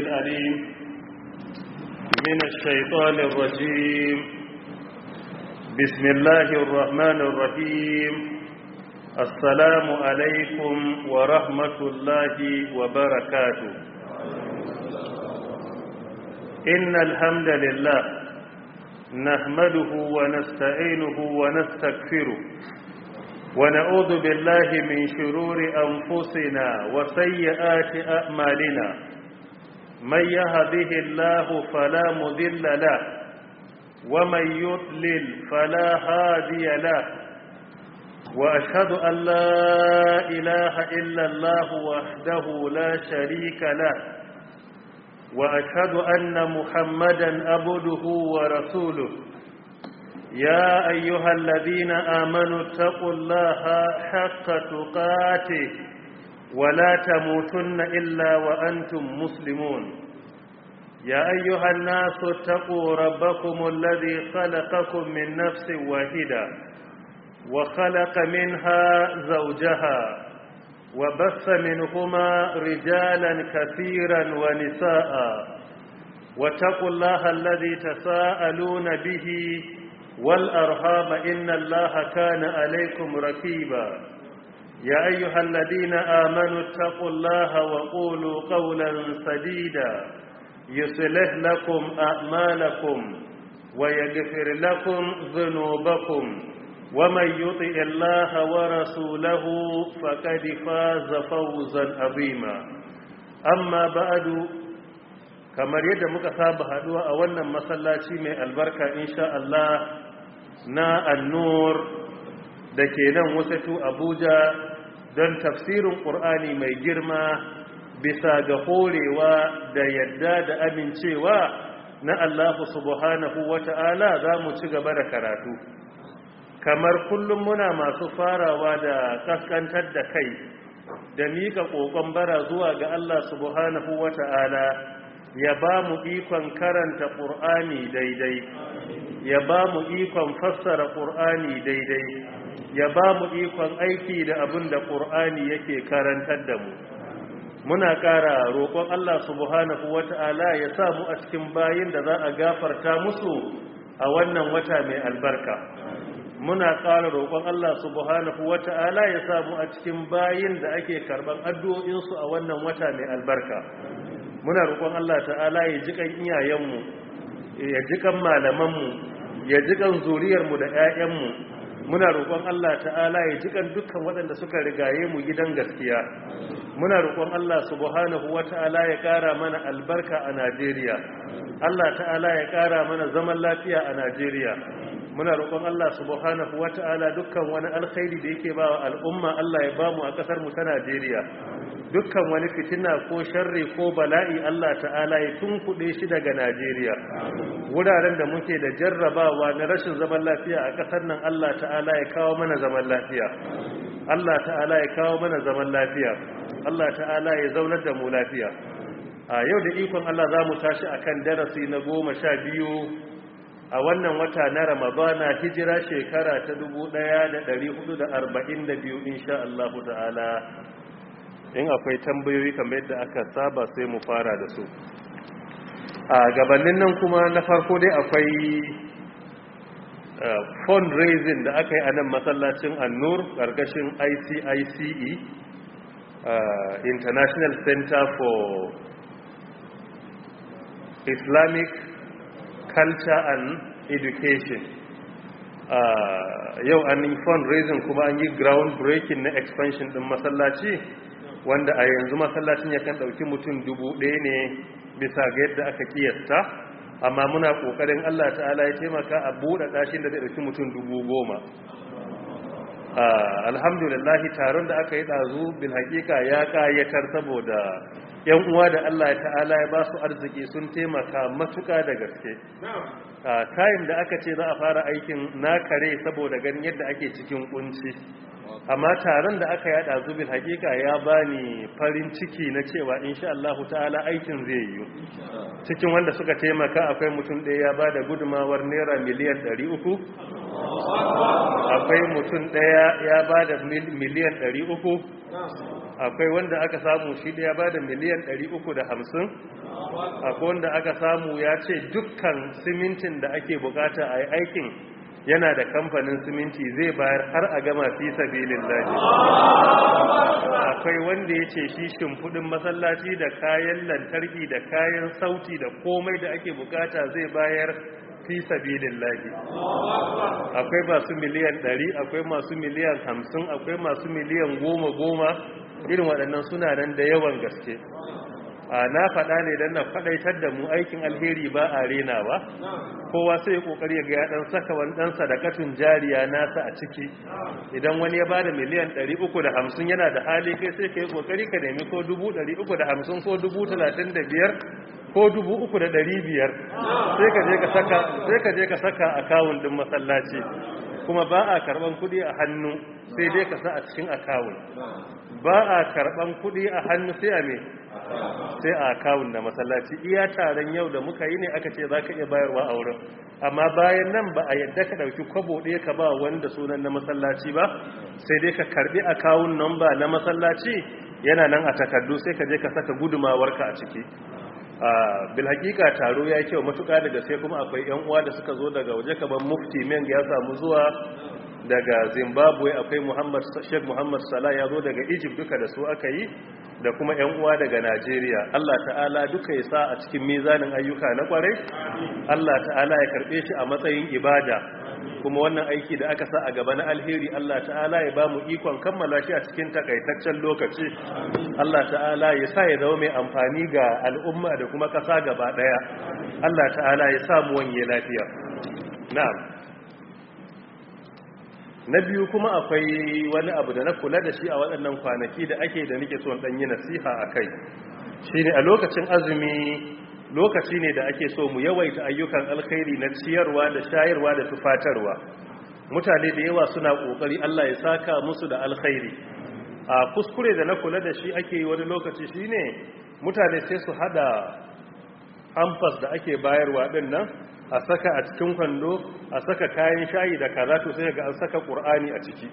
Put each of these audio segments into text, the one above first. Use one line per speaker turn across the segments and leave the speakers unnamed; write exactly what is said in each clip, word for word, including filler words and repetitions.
العليم من الشيطان الرجيم. بسم الله الرحمن الرحيم. السلام عليكم ورحمة الله وبركاته. إن الحمد لله نحمده ونستعينه ونستغفره ونعوذ بالله من شرور أنفسنا وسيئات أعمالنا. من يهده الله فلا مضل له ومن يضلل فلا هادي له، وأشهد أن لا إله إلا الله وحده لا شريك له، وأشهد أن محمدا عبده ورسوله. يا أيها الذين آمنوا اتقوا الله حق تقاته ولا تموتن إلا وأنتم مسلمون. يا أيها الناس اتقوا ربكم الذي خلقكم من نفس واحدة وخلق منها زوجها وبث منهما رجالا كثيرا ونساء، واتقوا الله الذي تساءلون به والأرحام إن الله كان عليكم رقيبا. يا أيها الذين آمنوا اتقوا الله وقولوا قولا سديدا يصلح لكم أعمالكم ويغفر لكم ذنوبكم، ومن يطع الله ورسوله فقد فاز فوزا عظيما. أما بعد، kamar yadda muka saba haduwa a wannan masallaci mai albarka insha Allah na An-Nur da ke nan Wasatu Abuja don tafsirin Qur'ani mai girma bisa ga horewa da yadda da amincewa na Allah subhanahu wata'ala za mu ci gaba da karatu. Kamar kullum muna masu farawa da kaskantar da kai da mika kokon bara zuwa ga Allah subhanahu wata'ala ya ba mu ikon karanta ƙur'ani daidai, ya ba mu ikon fassara ƙur'ani daidai, ya ba mu ikon aiki da abin da ƙur'ani yake karantar da mu. Muna ƙara roƙon Allah subhanahu wata'ala ya sa mu a cikin bayin da za a gafarta musu a wannan wata mai albarka. Muna ƙara roƙon Allah subhanahu wata'ala ya sa mu a cikin bayin da ake karɓar addu'o'insu a wannan wata mai albarka. Muna roƙon Allah ta'ala ya ji kan iyayenmu, ya ji kan malamanmu, ya ji kan zuriyarmu da 'ya'yanmu. Muna roƙon Allah ta'ala ya ji kan dukkan waɗanda suka rigaye mu gidan gaskiya. Muna roƙon Allah subhanahu wata'ala ya ƙara mana albarka a Najeriya. Allah ta'ala ya ƙara mana zaman lafiya a Najeriya. Muna roƙon Allah subhanahu wata'ala dukkan wani alkhairi da yake ba wa al'umma Allah ya bamu a ƙasar mu ta Najeriya. Dukkan wani fitina ko sharri ko bala'i Allah ta'ala ya tunkuɗe shi daga Najeriya. Wuraren da muke da jarrabawa na rashin zaman lafiya a ƙasar nan Allah ta'ala ya kawo mana zaman lafiya. Allah ta'ala ya kawo mana zaman lafiya. Allah ta'ala ya zaunar da mu lafiya. A yau da ikon Allah za mu tashi akan darasi na goma sha biyu a wannan wata na Ramadana, hijira shekara ta dubu ɗaya da ɗari hudu da arba'in da biyu insha Allah ta'ala. In akwai tambayoyi kamar yadda aka saba sai mu fara da su. A gabanin nan kuma na farko dai akwai fundraising da aka yi a nan masallacin An-Nur ƙarƙashin I C I C E, International Center for Islamic Culture and Education. Yau an yi fundraising kuma an yi ground breaking na expansion ɗin masallaci, wanda a yanzu masallacin ya kan ɗauki mutum dubu ɗaya ne bisa ga yadda aka kiyasta, amma muna ƙoƙarin Allah ta'ala ya taimaka a buɗe ɗashin da zai ɗauki mutum dubu goma. Alhamdulillahi, taron da aka yi ɗazu bil haƙiƙa ya ƙayatar saboda yan uwa da Allah ta'ala ya ba su arziki sun taimaka matuƙa da gaske. Kayan da aka ce za a fara aikin na kare saboda ganin yadda ake cikin kunci, amma taron da aka yada zubin hakika ya bani farin ciki na cewa insha Allah ta'ala aikin zai yi. Cikin wanda suka taimaka akwai mutum ɗaya ya bada gudumawar naira miliyan ɗari uku, akwai mutum ɗaya ya bada miliyan ɗari uku, akwai wanda aka samu shi da ya ba da miliyan ɗari uku da hamsin, akwai wanda aka samu ya ce dukkan simintin da ake bukata a yi aikin yana da kamfanin siminti zai bayar har a gama fi sabilillahi. Akwai wanda ya ce shi shimfiɗin masallaci da kayan lantarki da kayan sauti da komai da ake bukata zai bayar fi sabilillahi. Akwai masu miliyan ɗari, akwai masu miliyan hamsin, akwai masu miliyan goma goma, irin waɗannan suna nan da yawan gaske. a na faɗa ne don na faɗaitar da mu aikin alheri ba a rena ba, kowa sai kokari ga ya dan saka wani dan sadakatun jariya nasa a ciki. Idan wani ya bada miliyan ɗari uku da hamsin yana da hali, kai sai kai kokari ka nemi ko dubu ɗari uku da hamsin ko dubu talatin da biyar ko dubu uku da ɗari biyar, sai ka je ka saka sai ka je ka saka akawun din masallaci. Kuma ba a karban kuɗi a hannu sai dai ka sa a cikin akawun. Ba a karban kuɗi a hannu sai a me sai a akawun na masallaci. Iya taron yau da muka yi ne aka ce za ka iya bayarwa a wurin, amma bayan nan ba a yadda ka ɗauki kwabo ɗaya ka ba wanda sunan na masallaci ba, sai dai ka karɓi akawun namba na masallaci yana nan a takardu, sai ka je ka saka gudumawarka a ciki. bil hakika taro ya kyau matuƙa da gaske, kuma akwai yan uwa da suka zo daga waje kaman mufti Meng ya samu zuwa daga Zimbabwe, akwai Muhammad Sheikh Muhammad Salah ya zo daga Egypt, duka da su aka yi, da kuma yan uwa daga Najeriya. Allah ta'ala duka ya sa a cikin mizanin ayyuka na kwarai, Allah ta'ala ya karbe shi a matsayin ibada, kuma wannan aiki da aka sa a gaba na alheri Allah ta'ala ya ba mu ikon kammala shi a cikin takaitaccen lokaci. Allah ta'ala ya sa ya zama mai amfani ga al'umma da kuma kasa gaba daya. Allah ta'ala ya sa mu wanye lafiya. Na'am. Na biyu kuma akwai wani abu da na kula da shi a waɗannan kwanaki da ake da nake so dan yi nasiha akai. Shine a lokacin azumi lokaci ne da ake so mu yawaita ayyukan alkhairi na ciyarwa da shayarwa da tufatarwa. Mutane da yawa suna kokari, Allah ya saka musu da alkhairi. A kuskure da na kula da shi ake yi wani lokaci shine mutane sai su hada hampas da ake bayarwa din nan a saka a cikin kwando, a saka kayan shayi da kaza, to sai ga an saka Qur'ani a ciki.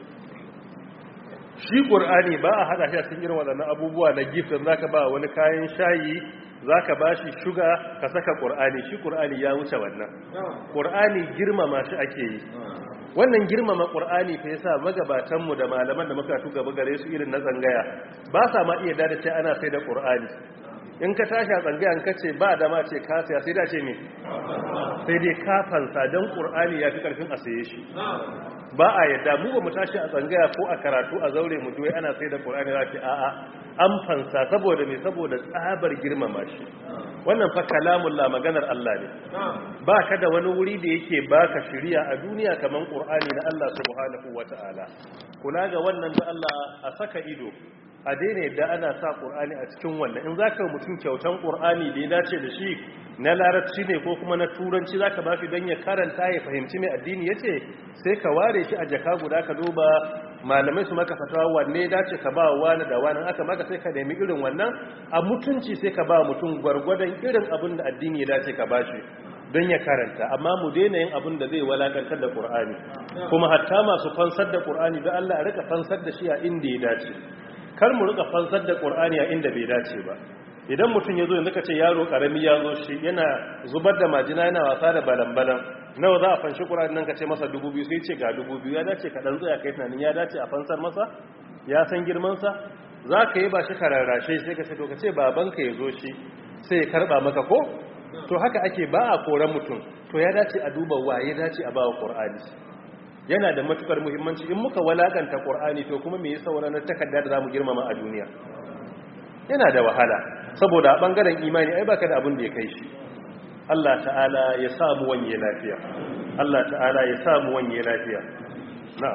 Shi Qur'ani ba a hada shi a cikin irin waɗannan abubuwa na gift da zaka ba wani kayan shayi, zaka bashi shuga ka saka Qur'ani. Shi Qur'ani ya wuce wannan. Qur'ani girmama shi ake yi. Wannan girmama Qur'ani fa yasa magabatan mu da malaman da muka tuga gare su irin na tsangaya ba sa ma iya dada ce ana sai da Qur'ani. In ka tashi a tsangayan ka ce ba da ma ce ka saya, sai da ce me sai dai kafansa don Qur'ani ya fi karfin a saye shi. Ba a yadda mu ba mu tashi a tsangaya ko a karatu a zaure mu duwai ana sai da Qur'ani za ce a'a an fansa saboda me saboda tsabar girmama shi. Wannan fa kalamullah, maganar Allah ne. Ba ka da wani wuri da yake baka shiriya a duniya kaman Qur'ani na Allah subhanahu wata'ala. Kula ga wannan da Allah a saka ido, a daina yadda ana sa Qur'ani a cikin wannan. In zaka mutum kyautan Qur'ani da ya dace da shi na larabci ne ko kuma na turanci zaka ba shi don ya karanta ya fahimci mai addini yace, sai ka ware shi a jaka guda ka duba malamai su maka fatawa wanne dace ka ba wani da wani, aka maka sai ka nemi irin wannan a mutunci, sai ka ba mutum gwargwadon irin abin da addini ya dace ka ba shi don ya karanta. Amma mu daina yin abin da zai walakantar da Qur'ani, kuma hatta masu fansar da Qur'ani da Allah ya rika fansar da shi a inda ya dace. Kar mu rika fansar da Qur'ani a inda bai dace ba. Idan mutum ya zo yanzu ka ce yaro karami ya zo shi yana zubar da majina yana wasa da balambalan, nawa za a fanshi Qur'ani nan ka ce masa dubu biyu, sai ce ga dubu biyu, ya dace ka dan tsaya kai tunanin ya dace a fansar masa, ya san girman sa, za ka yi ba shi kararrashe sai ka ce to ka ce babanka ya zo shi sai ya karba maka ko. To haka ake, ba a koran mutum, to ya dace a duba wa ya dace a ba wa Qur'ani. Yana da matukar muhimmanci. In muka walakanta Qur'ani to kuma me yasa wannan takarda da zamu girmama a duniya? Yana da wahala, saboda a bangaren imani ai baka da abin da ya kai shi. Allah ta'ala ya samu wanye lafiya. Allah ta'ala ya samu wanye lafiya. Na'am.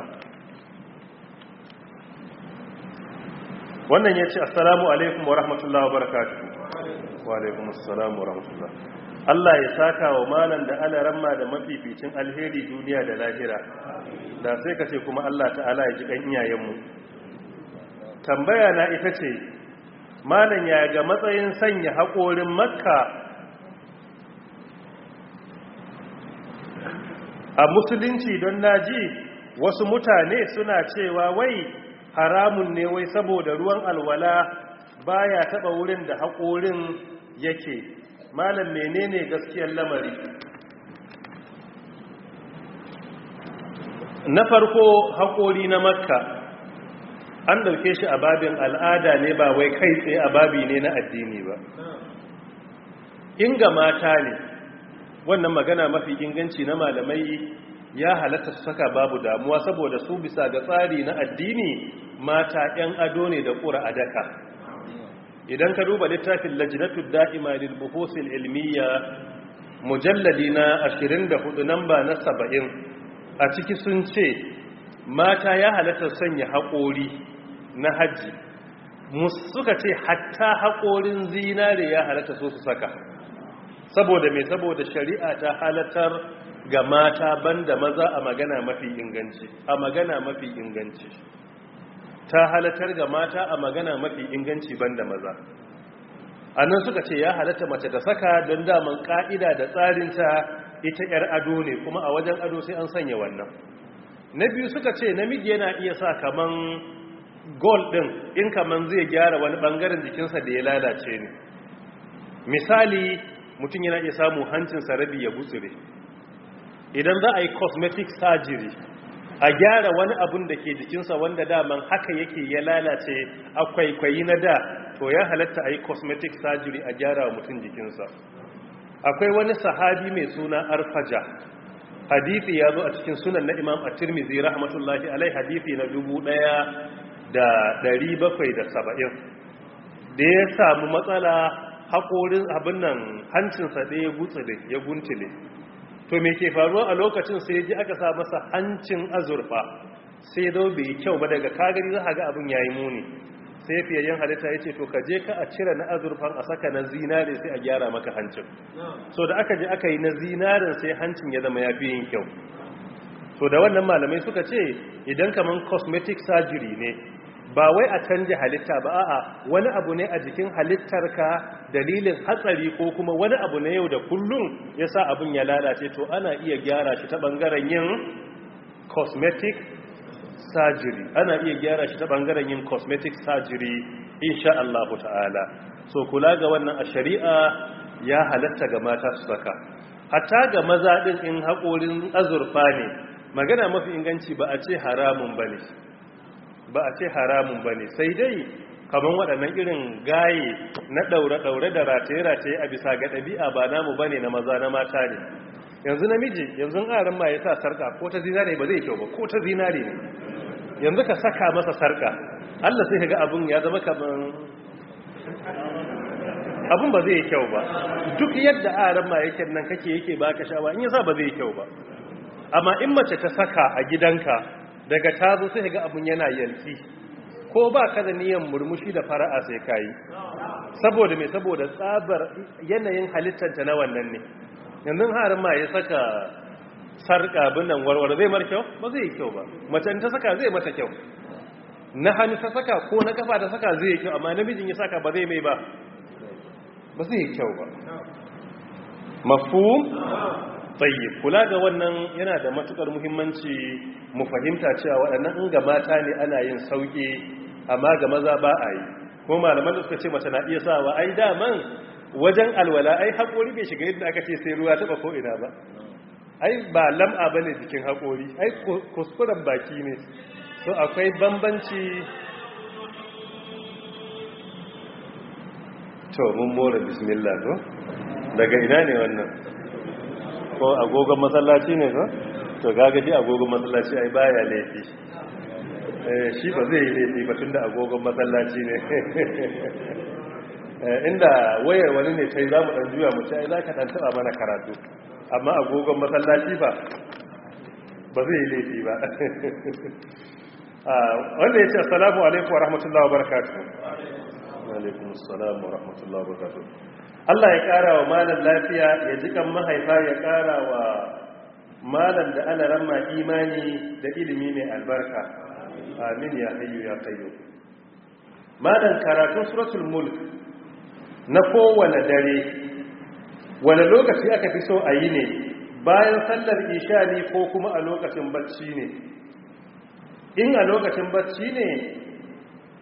Wannan yace assalamu alaikum wa rahmatullahi wa barakatuh. Wa alaikum assalam wa rahmatullah. Allah ya saka wa malan da alaramma da mafificin alheri duniya da lahira. Da sai ka ce kuma Allah ta'ala ya ji kan iyayenmu. Tambaya na ita ce, malan ya ga matsayin sanya haƙorin Makka a musulunci, don naji wasu mutane suna cewa wai haramun ne wai saboda ruwan alwala baya taba wurin da haƙorin yake. Malam menene gaskiyar lamari? Na farko, haƙori na Makka an dauke shi a babin al'ada ne ba wai kai tsaye a babi ne na addini ba. Inga mata ne, wannan magana mafi inganci na malamai ya halatta su saka babu damuwa saboda su bisa ga tsari na addini mata 'yan ado ne da ƙura a daka. Idan ka duba littafin lajnatud da'ima lil buhuthil ilmiya mujalladi na ashirin da hudu namba na saba'in, a ciki sun ce mata ya halatta sanya haƙori na hajji, suka ce hatta haƙorin zinare ya halatta so su saka. Saboda mai saboda shari'a ta halattar ga mata banda maza a magana mafi inganci a magana mafi inganci ta halattar ga mata a magana mafi inganci banda maza. Annan suka ce ya halatta mace ta saka don daman ka'ida da tsarinta ita yar ado ne, kuma a wajen ado sai an sanya wannan. Na biyu suka ce namiji yana iya sa kaman gold din in kaman zai gyara wani bangaren jikinsa da ya lalace ne. Misali, mutum yana iya samu hancinsa rabi ya gutsire. Idan za a yi cosmetic surgery a gyara wani abun da ke jikinsa wanda daman haka yake ya lalace a kwaikwayi na da, to ya halatta a yi cosmetic surgery a gyara wa mutum jikinsa. Akwai wani sahabi mai suna Arfaja, hadithi ya zo a cikin sunan na Imam At-Tirmidhi rahmatullahi alai, hadithi na dubu ɗaya da ɗari bakwai da saba'in, da ya samu matsala haƙorin abin nan hancinsa ɗaya ya gutsire ya guntule. To me ke faruwa a lokacin sai ji aka sa masa hancin azurfa, sai zo bai kyau ba, daga kagari za a ga abin yayi muni. Sai fiyayyen halitta ya ce to ka je ka a cire na azurfan a saka na zinare sai a gyara maka hancin. So da aka je aka yi na zinarin sai hancin ya zama ya fi yin kyau. So da wannan malamai suka ce idan kaman cosmetic surgery ne, ba wai a canja halitta ba, a'a wani abu ne a jikin halittarka dalilin hatsari ko kuma wani abu na yau da kullum ya sa abin ya lalace, to ana iya gyara shi ta bangaren yin cosmetic surgery ana iya gyara shi ta bangaren yin cosmetic surgery insha Allah ta'ala. So kula ga wannan a shari'a ya halatta ga mata su saka, hatta ga maza din in haƙorin azurfa ne, magana mafi inganci ba a ce haramun bane ba a ce haramun ba ne, sai dai kamar waɗannan irin gaye na ɗaure-ɗaure da rataye-rataye a bisa ga ɗabi'a ba namu ba ne, na maza na mata ne. Yanzu namiji yanzu ƙarin ma ya sa sarƙa ko ta zinare ba zai kyau ba, ko ta zinare ne yanzu ka saka masa sarƙa, Allah sai ka ga abin ya zama kamar abin ba zai kyau ba. Duk yadda ƙarin ma yake nan kake yake ba ka shawa, in yasa ba zai kyau ba. Amma in mace ta saka a gidanka daga tazo sai ga abun yana yalki, ko ba ka da niyan murmushi da fara'a sai kai, saboda me saboda tsabar yanayin halittanta na wannan ne. Yanzu harin ma ya saka sarka binan warware zai mar kyau ba zai yi kyau ba, mace ta saka zai mata kyau, na hannu ta saka ko na kafa ta saka zai yi kyau, amma namijin ya saka ba zai mai ba ba zai yi kyau ba. Mafhum? Tayyib, kula ga wannan yana da matukar muhimmanci mu fahimta cewa waɗannan in ga mata ne ana yin sauki, amma ga maza ba a yi. Ko malaman da suka ce mace na iya sawa, ai daman wajen alwala ai haƙori bai shiga yadda aka ce sai ruwa taɓa ko ina ba. Ai ba lam'a bane jikin haƙori, ai kuskuren baki ne. So akwai bambanci. To mun more bismillah to. Daga ina ne wannan? Ko agogon masallaci ne ko? To gagaji agogon masallaci ai baya laifi. Eh shi ba zai yi laifi ba tunda agogon masallaci ne. eh inda wayar wani ne sai zamu dan juya mu sai zaka dan taba mana karatu. Amma agogon masallaci ba ba zai yi laifi ba. ah wanda yace assalamu alaikum wa rahmatullahi wa barakatuh. Wa alaikum assalam wa rahmatullahi wa barakatuh. Allah ya ƙara wa malam lafiya, ya ji kan mahaifa, ya ƙara wa malam da alaran ma imani da ilimi mai albarka. Amin ya hayyu ya qayyum. Malam karatun suratul mulk na kowane dare wani lokaci aka fi so a yi ne, bayan sallar isha ne ko kuma a lokacin bacci ne? In a lokacin bacci ne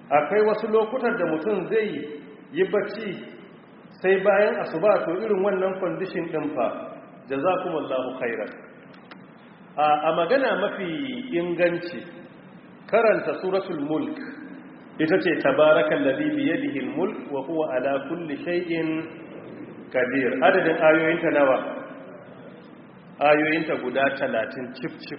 akwai wasu lokutan da mutum zai yi bacci sai bayan asuba, to irin wannan condition din fa jazakumullahu khairan. a magana mafi inganci karanta suratul mulk ita ce tabarakal ladhi bi yadihi al-mulk wa huwa ala kulli shay'in qadir. adadin ayoyinta nawa? ayoyinta guda talatin cif cif.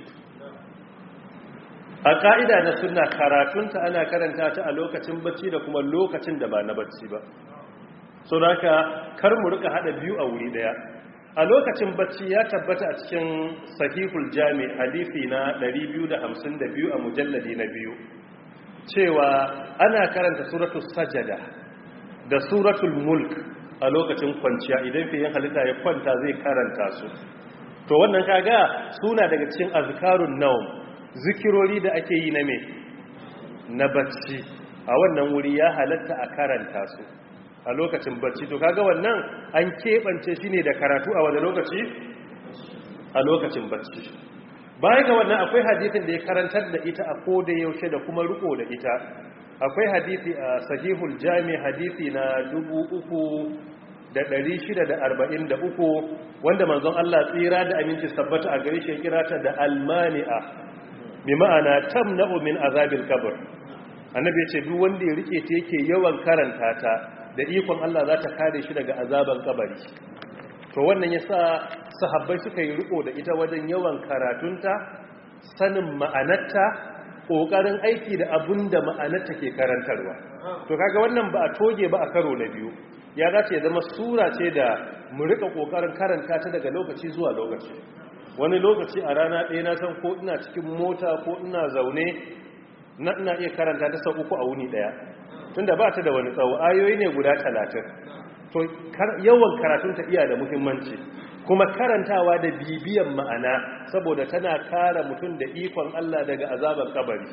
a ka'ida na sunna karatunta ana karanta ta a lokacin bacci da kuma lokacin da ba na bacci ba, so haka kar mu rika hada biyu a wuri daya. a lokacin bacci ya tabbata a cikin sahihul jami hadisi na ɗari biyu da hamsin da biyu a mujalladi na biyu cewa ana karanta suratul sajada da suratul mulk a lokacin kwanciya. idan fiye halitta ya kwanta zai karanta su, to wannan kaga suna daga cikin azkarun nawm, zikirori da ake yi na me na bacci. a wannan wuri ya halatta a karanta su a lokacin bacci, to kaga wannan an keɓance shi ne da karatu a wani lokaci? a lokacin bacci. baya ga wannan akwai hadisin da ya karantar da ita a koda yaushe da kuma riko da ita. akwai hadisi a sahihul jami hadisi na dubu uku da ɗari shida da arba'in da uku wanda manzon Allah tsira da aminci sabbata a gare shi ya kira ta da almani'a, bi ma'ana tamna'u min azabil qabr. annabi ya ce duk wanda ya rike ta yake yawan karanta ta, da ikon Allah za ta kare shi daga azaban kabari. to wannan yasa sahabbai suka yi riko da ita wajen yawan karatunta, sanin ma'anarta, kokarin aiki da abinda ma'anarta ke karantarwa. to kaga wannan ba a toge ba a karo na biyu, ya dace ya zama sura ce da mu rika kokarin karanta ta daga lokaci zuwa lokaci. wani lokaci a rana ɗaya na san ko ina cikin mota ko ina zaune na ina iya karanta ta sau uku a wuni ɗaya, tunda ba ta da wani tsawo, ayoyi ne guda talatin. to yawan karatunta iya da muhimmanci, kuma karantawa da bibiyan ma'ana, saboda tana kare mutum da ikon Allah daga azabar kabari.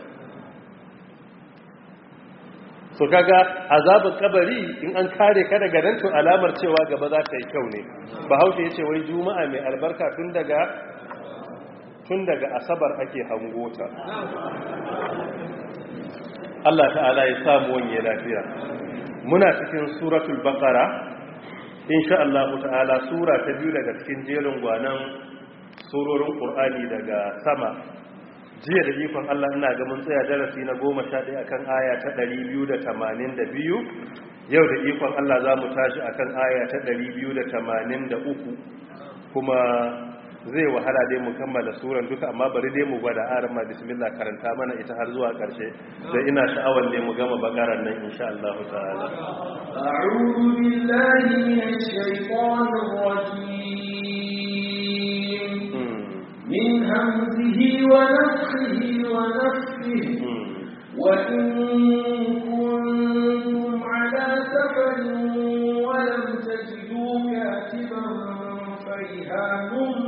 so kaga azabar kabari in an kare ka daga nan, to alamar cewa gaba za ta yi kyau ne. bahaushe ya ce wai juma'a mai albarka tun daga tun daga asabar ake hangota. Allah ta'ala ya samu wanye lafiya. muna cikin suratul baqara insha Allah ta'ala, sura ta biyu daga cikin jerin gwanan surorin Qur'ani daga sama. jiya da ikon Allah ina ga mun tsaya darasi na goma sha ɗaya akan aya ta ɗari biyu da tamanin da biyu. yau da ikon Allah za mu tashi akan aya ta ɗari biyu da tamanin da uku, kuma zai wahala dai mu kammala suran duka, amma bari dai mu gwada arama. bismillah, karanta mana ita har zuwa ƙarshe, da ina sha'awar ne mu gama bakaran nan insha Allah ta'ala.
a'udhu billahi minash shaitanir rajim, min hamzihi wa nafthihi wa nafthihi, wa in kuntum ala safarin wa lam tajidu katiban farihanun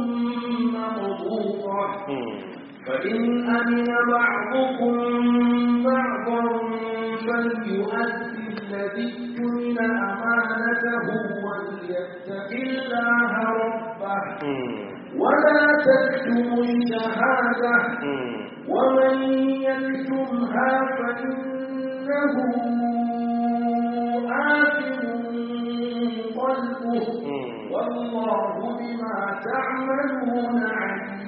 فإن أمن بعضكم بعضا فليؤدي الذي اؤتمن أمانته وليتق الله ربه ولا تكتموا الشهادة ومن يكتمها فإنه آثم قلبه والله بما تعملون عليم.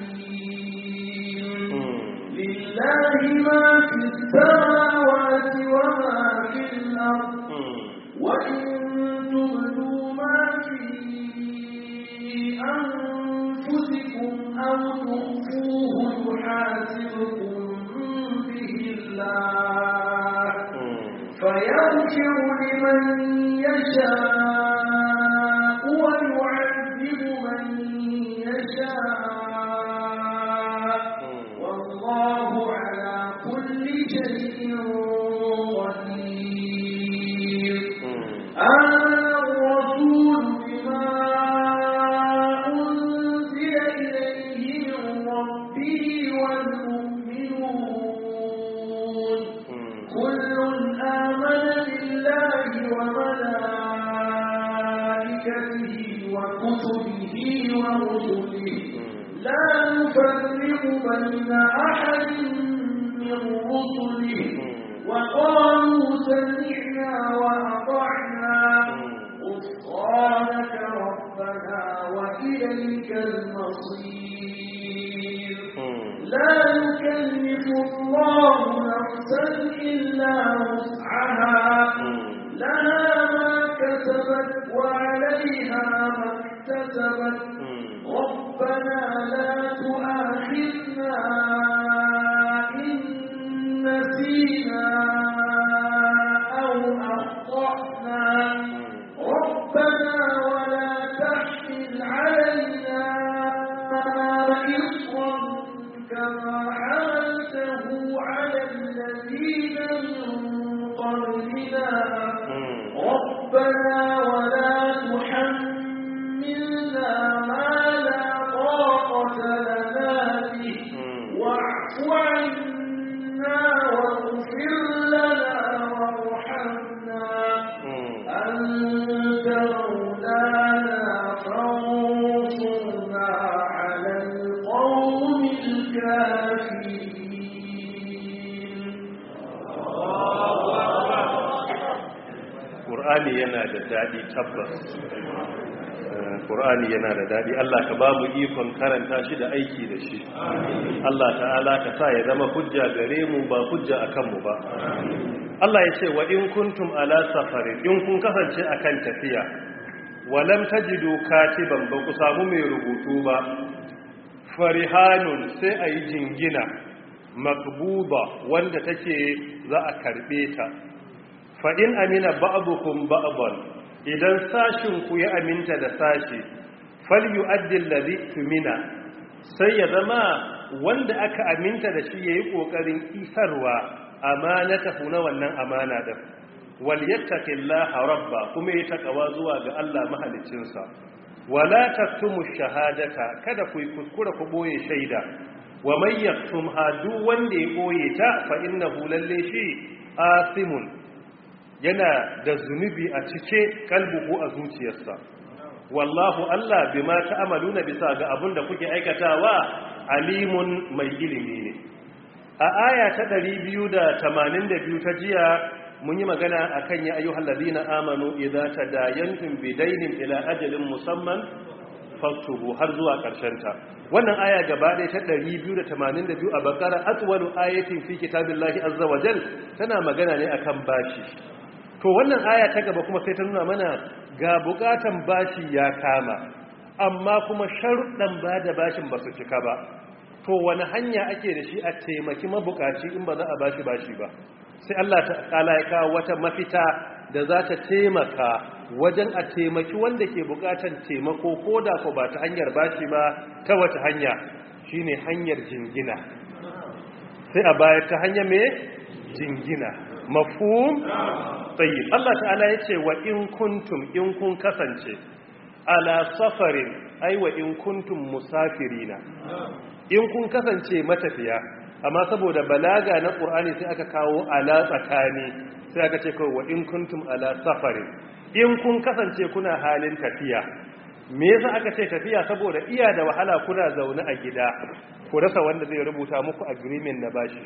لله ما في السماوات وما في الأرض وإن تبدوا ما في أنفسكم أو تخفوه يحاسبكم به الله فيغفر لمن يشاء ويعذب من يشاء والله على كل شيء قدير. آمن الرسول بما أنزل إليه من ربه والمؤمنون كل آمن بالله وملائكته وكتبه ورسله لا نفرق بين أحد من رسله وقالوا سمعنا وأطعنا غفرانك ربنا وإليك المصير لا يكلف الله نفسا إلا وسعها لها ما كسبت وعليها ما اكتسبت ربنا لا تؤاخذنا إن نسينا أو أخطأنا ربنا ولا تحمل علينا إصرا كما حملته على الذين من قبلنا ربنا ولا تحملنا ما لا طاقة لنا به واعف عنا واغفر لنا وارحمنا أنت مولانا فانصرنا على القوم الكافرين.
Qur'ani yana da dadi tabbas. Qur'ani yana da dadi. Allah ka ba mu ikon karanta shi da aiki da shi. Allah ta'ala ka sa ya zama hujja gare mu ba hujja akan mu ba. Allah ya ce wa in kuntum ala safarin in kun kasance akan tafiya wa lam tajidu katiban ba ku samu mai rubutu ba farihanun sai ayi jingina makbuba wanda take za a karbe ta fa in amina ba'dukum ba'dan idan sashin ku ya aminta da sashi falyu'addi alladhi tumina sai ya zama wanda aka aminta da shi yayi kokarin isarwa amanatahu na wannan amana din wal yattaqillaha rabba kuma ya takawa zuwa ga Allah mahaliccinsa wala taktumu shahadata kada ku kuskura ku boye shaida wa may yaktumha duk wanda ya boye ta fa innahu lalle shi asimun yana da zunubi a cike kalbuhu a zuciyarsa wallahu Allah bima ta'maluna bisa ga abinda kuke aikatawa alimun mai ilimi ne a aya ta ɗari biyu da tamanin da biyu ta jiya mun yi magana akan ya ayyuhal ladina amanu idza tadayantum bidaynin ila ajalin musamman faktubu har zuwa ƙarshen ta wannan aya gaba ɗaya ta ɗari biyu da tamanin da biyu a bakara atwalu ayatin fi kitabillahi azza wa jal tana magana ne akan bashi to wannan aya ta gaba kuma sai ta nuna mana ga bukatan bashi ya kama amma kuma sharuɗan bada bashin ba su cika ba to wani hanya ake da shi a taimaki mabukaci in ba za a bashi bashi ba sai Allah ta'ala ya kawo wata mafita da za ta taimaka wajen a taimaki wanda ke bukatan taimako ko da ko ba ta hanyar bashi ba ta wata hanya shine hanyar jingina sai a bayar ta hanya me jingina mafhum tayyib Allah ta'ala ya ce wa in kuntum in kun kasance ala safarin ai wa in kuntum musafirina in kun kasance matafiya amma saboda balaga na Qur'ani sai aka kawo ala tsakani sai aka ce kawai wa in kuntum ala safarin in kun kasance kuna halin tafiya me yasa aka ce tafiya saboda iya da wahala kuna zaune a gida ku rasa wanda zai rubuta muku agreement na bashi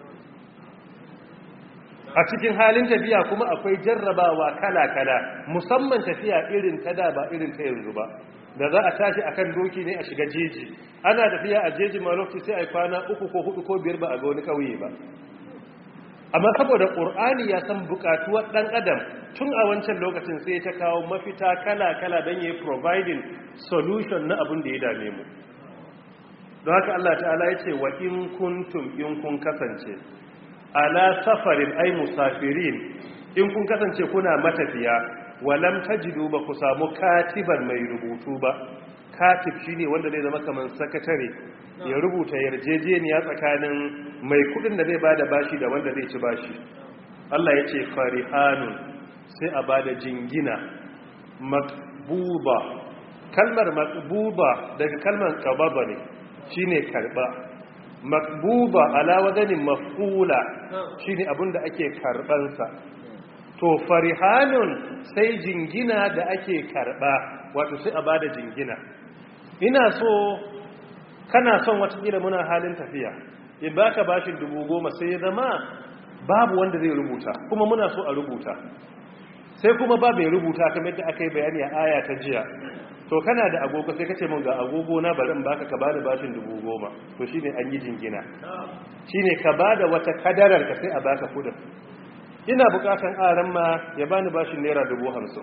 a cikin halin tafiya kuma akwai jarrabawa kala-kala musamman tafiya irin ta da ba irin ta yanzu ba da za a tashi akan doki ne a shiga jeji ana tafiya a jeji ma lokaci sai a kwana uku ko hudu ko biyar ba a ga wani kauye ba amma saboda qur'ani ya san bukatuwar dan adam tun a wancan lokacin sai ta kawo mafita kala-kala don yayi providing solution na abin da ya dame mu don haka Allah ta'ala ya ce wa in kuntum in kun kasance ala safarin ay musafirin in kun kasance kuna matafiya walam tajidu ba ku samu katiban mai rubutu ba katib shine wanda zai zama kaman sakatare ya rubuta yarjejeniya tsakanin mai kudin da zai bada bashi da wanda zai ci bashi Allah ya ce farihanun sai a bada jingina makbuba kalmar makbuba daga kalmar qababa ne shine karba makbuba ala wadanin maf'ula shine abinda ake karbansa to farihanun sai jingina da ake karba wato sai a bada jingina ina so kana son wata kila muna halin tafiya in baka bashin dubu goma sai ya zama babu wanda zai rubuta kuma muna so a rubuta sai kuma ba bai rubuta kamar yadda aka yi bayani a aya ta jiya to kana da agogo sai kace mun ga agogo na bari in baka ka bada bashin dubu goma to shine an yi jingina shine ka bada wata kadarar ka sai a baka kudin ina bukatan aran ma ya bani bashin naira dubu hamsin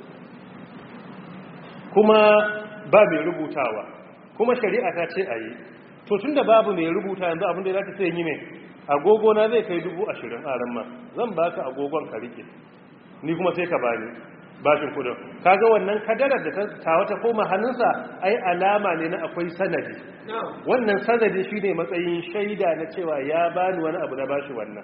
kuma ba mai rubutawa kuma shari'a ta ce ayi to tunda babu mai rubuta yanzu abin da zaka sai yi ne agogo na zai kai dubu ashirin aran ma zan baka agogon ka rike ni kuma sai ka bani bashin kudin kaga wannan kadarar da ta wata koma hannunsa ai alama ne na akwai sanadi wannan sanadi shine matsayin shaida na cewa ya bani wani abu na bashi wannan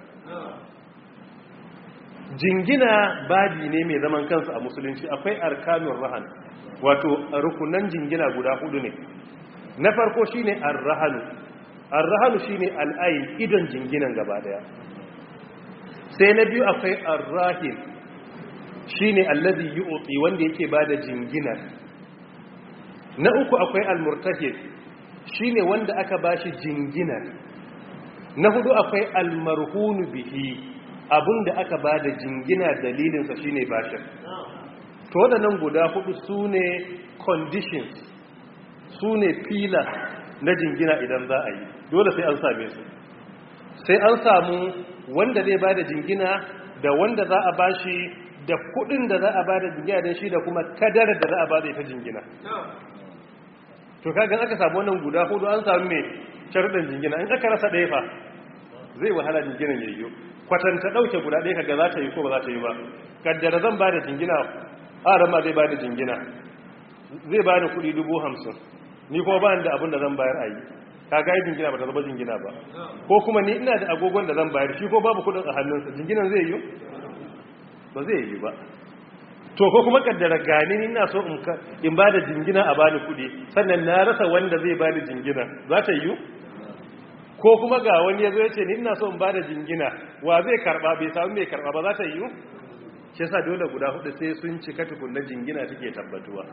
jingina babi ne mai zaman kansa a musulunci akwai arkanur rahan wato rukunan jingina guda hudu ne na farko shine ar-rahanu ar-rahanu shine al-ayn idon jinginan gaba daya sai na biyu akwai ar-rahin shine allazi yu'ti wanda yake bada jingina na uku akwai al-murtahid shine wanda aka bashi jingina na hudu akwai al-marhunu bihi abinda aka bada jingina dalilin sa shine bashin to wadannan guda hudu sune conditions sune pillars na jingina idan za a yi dole sai an same su sai an samu wanda zai bada jingina da wanda za a bashi da kudin da za a bada jingina da shi da kuma kadarar da za a bada ita jingina to kaga aka samu wannan guda hudu an samu me sharuɗin jingina in aka rasa ɗaya fa zai wahala jinginan yayyo kwatanta dauke guda ɗaya kaga za ta yi ko ba za ta yi ba kaddara zan bada jingina a ran ma zai bada jingina zai bada kudi dubu hamsin ni kuma ba da abin da zan bayar a yi kaga yi jingina ba ta zama jingina ba ko kuma ni ina da agogon da zan bayar shi ko babu kudin a hannunsa jinginan zai yi ba zai yi ba to ko kuma kaddara gani ni ina so in ba da jingina a bani kudi sannan na rasa wanda zai bani jingina za ta yi ko kuma ga wani ya zo ya ce ni ina so in ba da jingina wa zai karba bai samu mai karba ba za ta yi shi yasa dole guda hudu sai sun cika tukunna jingina take tabbatuwa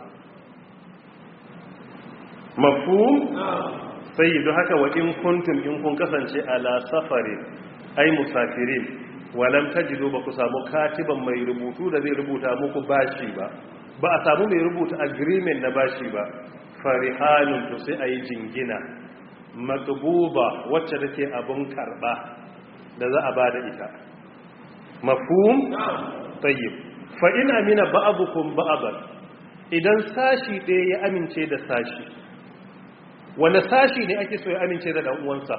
mafhum sai don haka wa in kuntum in kun kasance ala safari ai musafirin walam tajidu ba ku samu katiban mai rubutu da zai rubuta muku bashi ba ba a samu mai rubuta agreement na bashi ba farihanun to sai ayi jingina maqbuba wacce take abun karba da za a bada ita mafhum tayyib fa in amina ba'dukum ba'dan idan sashi ɗaya ya amince da sashi wanda sashi ne ake so ya amince da dan uwansa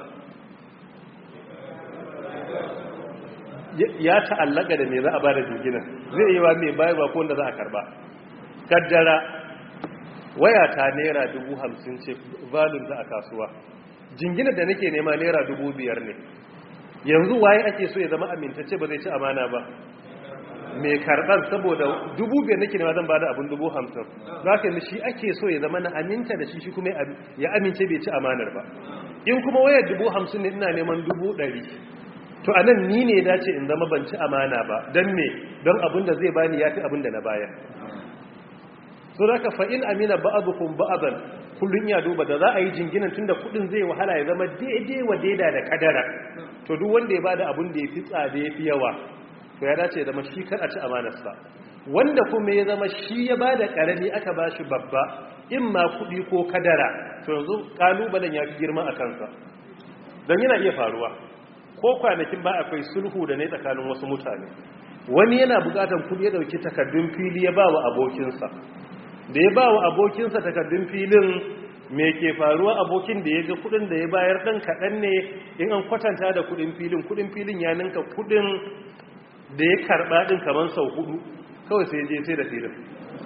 ya ta'allaka da me za a ba da jingina zai yi wa mai bayarwa ko wanda za a karba kaddara waya ta naira dubu hamsin ce value za a kasuwa jingina da nake nema naira dubu biyar ne yanzu waye ake so ya zama amintacce ba zai ci amana ba mai karɓar saboda dubu biyar nake nema zan ba da abin dubu hamsin za ka yi shi ake so ya zama na aminta da shi shi kuma ya amince bai ci amanar ba in kuma wayar dubu hamsin ne ina neman dubu ɗari to anan ni ne dace in zama ban ci amana ba don me don abin da zai bani ya fi abin da na baya so da ka fa'in amina ba'adukum ba'adan kullun ya duba da za a yi jinginan tunda kudin zai wahala ya zama daidai wa daida da kadara to duk wanda ya bada abin da ya fi tsada ya fi yawa to ya dace ya zama shi kar a ci amanarsa wanda kuma ya zama shi ya bada karami aka bashi babba in ma kudi ko kadara to yanzu kalubalen ya fi girma a kansa don yana iya faruwa ko kwanakin ba akwai sulhu da ne tsakanin wasu mutane wani yana bukatan kudi ya dauki takardun fili ya ba wa abokinsa da ya ba wa abokinsa takardun filin me ke faruwa abokin da ya ga kudin da ya bayar dan kaɗan ne in an kwatanta da kudin filin kudin filin ya ninka kudin da ya karɓa ɗin kamar sau hudu kawai sai je sai da filin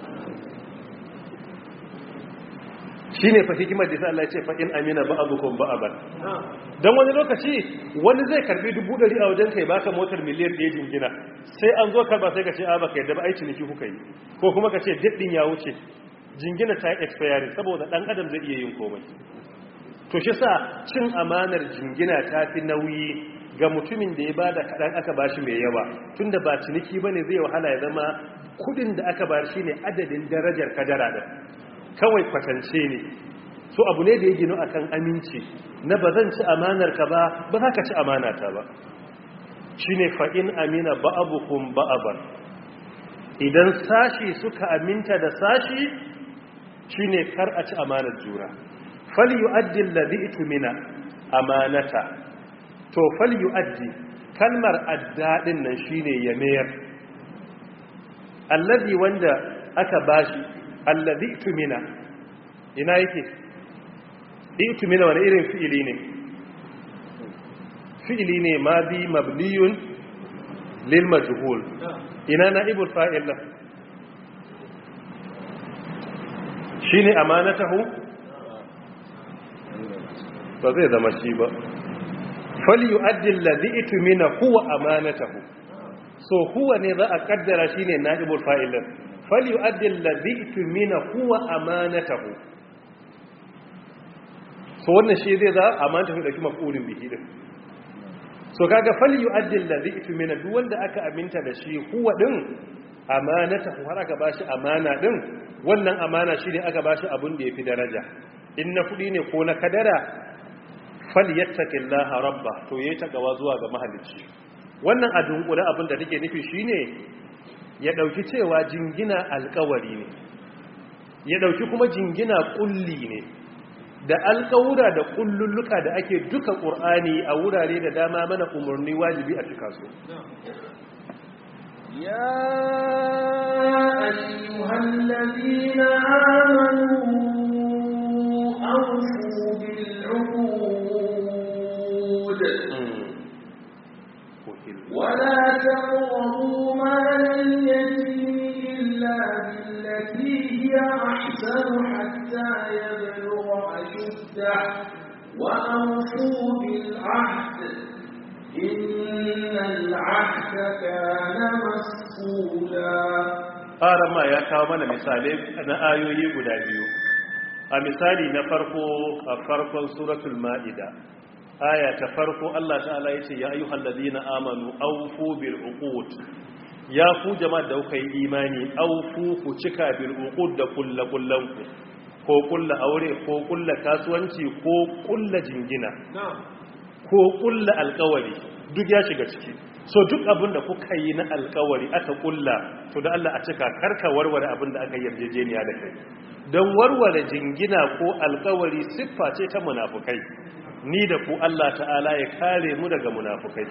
shi ne fa hikimar da sa Allah ya ce fa in amina ba'dukum ba'dan dan wani lokaci wani zai karbi dubu ɗari a wajen kai baka motar miliyan ɗaya jingina sai an zo karba sai ka ce a baka yadda ba ai ciniki kuka yi ko kuma ka ce daddin ya wuce jingina ta yi expiring saboda dan adam zai iya yin komai to shi sa cin amanar jingina ta fi nauyi ga mutumin da ya bada kadan aka bashi mai yawa tunda ba ciniki bane zai wahala ya zama kudin da aka bayar shine adadin darajar kadara din kawai kwatance ne so abu ne da ya gino akan aminci na ba zan ci amanar ka ba ba za ka ci amana ta ba shine fa in amina ba'abukum ba'aban, idan sashi suka aminta da sashi shine kar a ci amanar jura. fal yu'addi alladhi itmina amanata, to fal yu'addi kalmar addadin nan shine ya mayar, alladhi wanda aka bashi, alladhi itmina ina yake itmina wani irin fi'ili ne? fi'ili ne madi mabniyun lil majhul, ina naibul fa'il la shine amanatahu, ba zai zama shi ba. fal yu'addi alladhi itmina huwa amanatahu, so huwa ne za a kaddara shine naibul fa'il, fal yu'addi alladhi itmina huwa amanatahu, so wannan shi zai za amanatahu da kuma maf'ulun bihi din. so kaga fal yu'addi alladhi itmina, duk wanda aka aminta da shi huwa din amanatahu, har aka bashi amana din, wannan amana shine aka bashi abun da yafi daraja. in na kudi ne ko na kadara, fal yattaqillaha rabba, to yayi takawa zuwa ga mahalicci. wannan a dunkule abin da take nufi shine ya dauki cewa jingina alƙawari ne, ya dauki kuma jingina kulli ne, da alƙawura da kullulluka da ake duka ƙur'ani a wurare da dama mana umarni wajibi a cika su.
ya ayyuhal ladina amanu awfu bil uqud wa la taqrabu malal yatim illa billati hiya ahsanu hatta yablugha ashuddah wa awfu bil 'ahd innal 'ahda kana mas'ula.
Arama ya kawo mana misalai na ayoyi guda biyu. A misali na farko a farkon suratul ma'ida, aya ta farko Allah ta'ala yace ya ayyuhal ladina amanu awfu bil uqud, ya ku jama'a da kuka yi imani, awfu ku cika bil uqud da kullakullanku, ko kulla aure ko kulla kasuwanci ko kulla jingina ko kulla alkawari, duk ya shiga ciki. so duk abin da kuka yi na alkawari aka kulla, to da Allah a cika, karka warware abin da aka yarjejeniya da kai. don warware jingina ko alkawari siffa ce ta munafukai, ni da ku Allah ta'ala ya kare mu daga munafukai.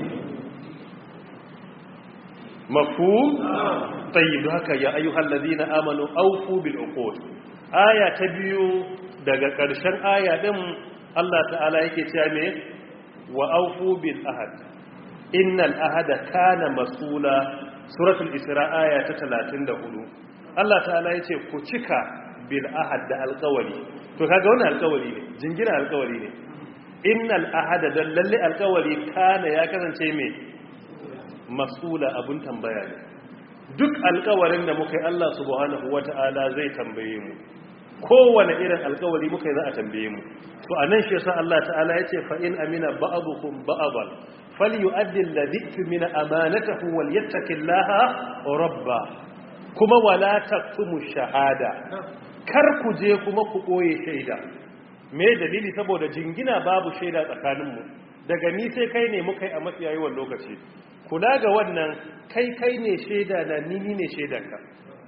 mafhum tayyib. haka ya ayyuhal ladina amanu awfu bil uqud. aya ta biyu daga ƙarshen aya din Allah ta'ala yake cewa me, wa awfu bil ahad innal ahada kana mas'ula, suratul isra aya ta talatin da hudu. Allah ta'ala yace ku cika bil ahad da alƙawari, to kaga wannan alƙawari ne, jingina alƙawari ne. innal ahada dan lalle alƙawari kana ya kasance me mas'ula, abun tambaya ne. duk alƙawarin da muka yi Allah subhanahu wata'ala zai tambaye mu, kowane irin alƙawari muka yi za a tambaye mu. to anan shi yasa Allah ta'ala yace fa in amina ba'dukum ba'dan falyu'addi alladhi tumina amanatahu walyattaqillaha rabba, kuma wala taktumu shahada, kar ku je kuma ku koye shaida. me dalili? saboda jingina babu shaida tsakaninmu, daga ni sai kai ne muka yi a mafi yawan lokaci. kula ga wannan, kai kai ne shaida na, ni ne shaidarka.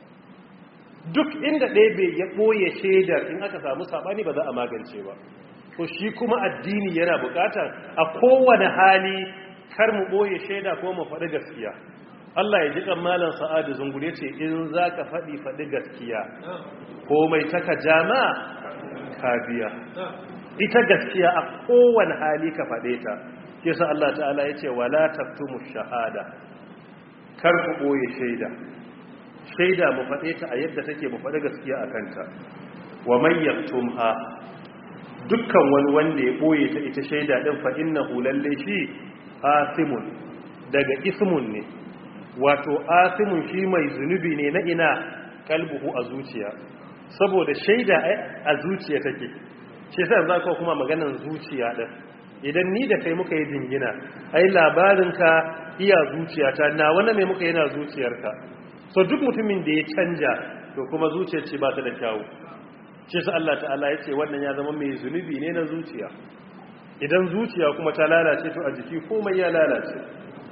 duk inda ɗaya bai ya ɓoye shaidar, in aka samu saɓani ba za a magance ba. to shi kuma addini yana buƙatar a kowane hali kar mu ɓoye shaida ko mu faɗi gaskiya. Allah ya ji malam Sa'adu Zungure ce in za ka faɗi faɗi gaskiya, ko mai taka jama ka biya. ita gaskiya a kowane hali ka faɗe ta. yasa Allah ta'ala ya ce wala taktumu shahada, kar ku ɓoye shaida. shaida mu faɗe ta a yadda take, mu faɗi gaskiya a kanta. wa man yaktumha, dukkan wani wanda ya ɓoye ta ita shaida ɗin, fa innahu lalle shi asimun, daga ismun ne, wato asimun shi mai zunubi ne na ina, kalbuhu a zuciya, saboda shaida a zuciya take. shi sai za ka kuma maganar zuciya ɗin. idan ni da kai muka yi jingina, ai labarinka iya zuciyata, na wani mai muka yana zuciyarka. so duk mutumin da ya canja, to kuma zuciyar ce ba ta da kyawu. shi sai Allah ta'ala ya ce wannan ya zama mai zunubi ne na zuciya. idan zuciya kuma ta lalace, to a jiki komai ya lalace.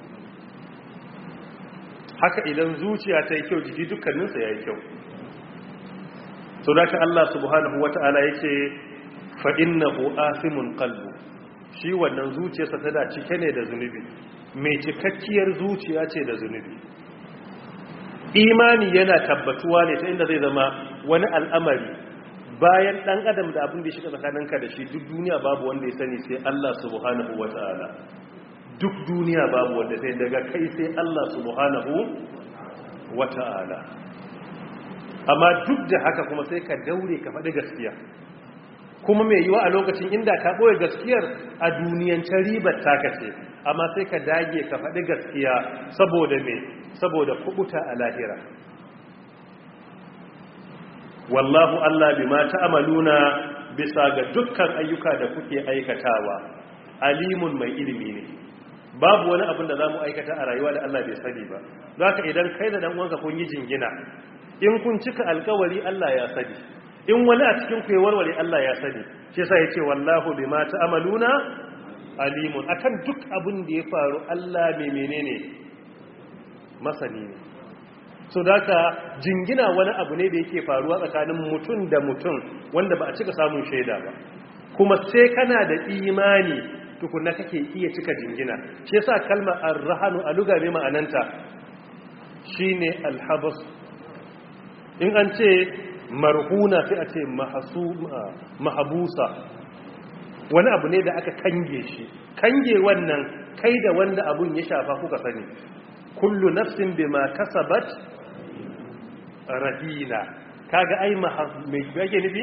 haka idan zuciya ta yi kyau jiki dukkaninsa ya yi kyau. So da ka Allah subhanahu wata'ala ya ce fa'innahu asimun qalbu, shi wannan zuciyarsa tana cike ne da zunubi, mai cikakkiyar zuciya ce da zunubi. Imani yana tabbatuwa ne ta inda zai zama wani al'amari bayan ɗan adam da abin da ya shiga tsakaninka da shi duk duniya babu wanda ya sani sai Allah subhanahu wata'ala. Duk duniya babu wanda sai daga kai sai Allah subhanahu wata'ala. Amma duk da haka kuma sai ka daure ka faɗi gaskiya, kuma mai yiwa a lokacin inda ka ɓoye gaskiyar a duniyancin ribar taka ce, amma sai ka dage ka faɗi gaskiya saboda me saboda kubuta a lahira. Wallahu Allah bima ta'maluna, bisa ga dukkan ayyuka da kuke aikatawa, alimun mai ilimi ne. Babu wani abin da zamu aikata a rayuwa da Allah bai sani ba. Zaka idan kai da dan uwanka kun yi jingina, in kun cika alkawari Allah ya sani, in wani a cikin ku ya warware Allah ya sani. Shi yasa yace wallahu bima ta'maluna alimun, akan duk abin da ya faru Allah mai menene masani ne. So daka jingina wani abu ne da yake faruwa tsakanin mutum da mutum wanda ba a cika samun shaida ba, kuma sai kana da imani tukunna kake iya cika jingina. Shi yasa kalmar ar-rahanu a lugha mai ma'ananta shine al-habs. In an ce marhuna sai a ce mahabusa, wani abu ne da aka kange shi. Kange wannan kai da wanda abun ya shafa kuka sani. Kullu nafsin bima kasabat rahina, kaga ai mai yake nufi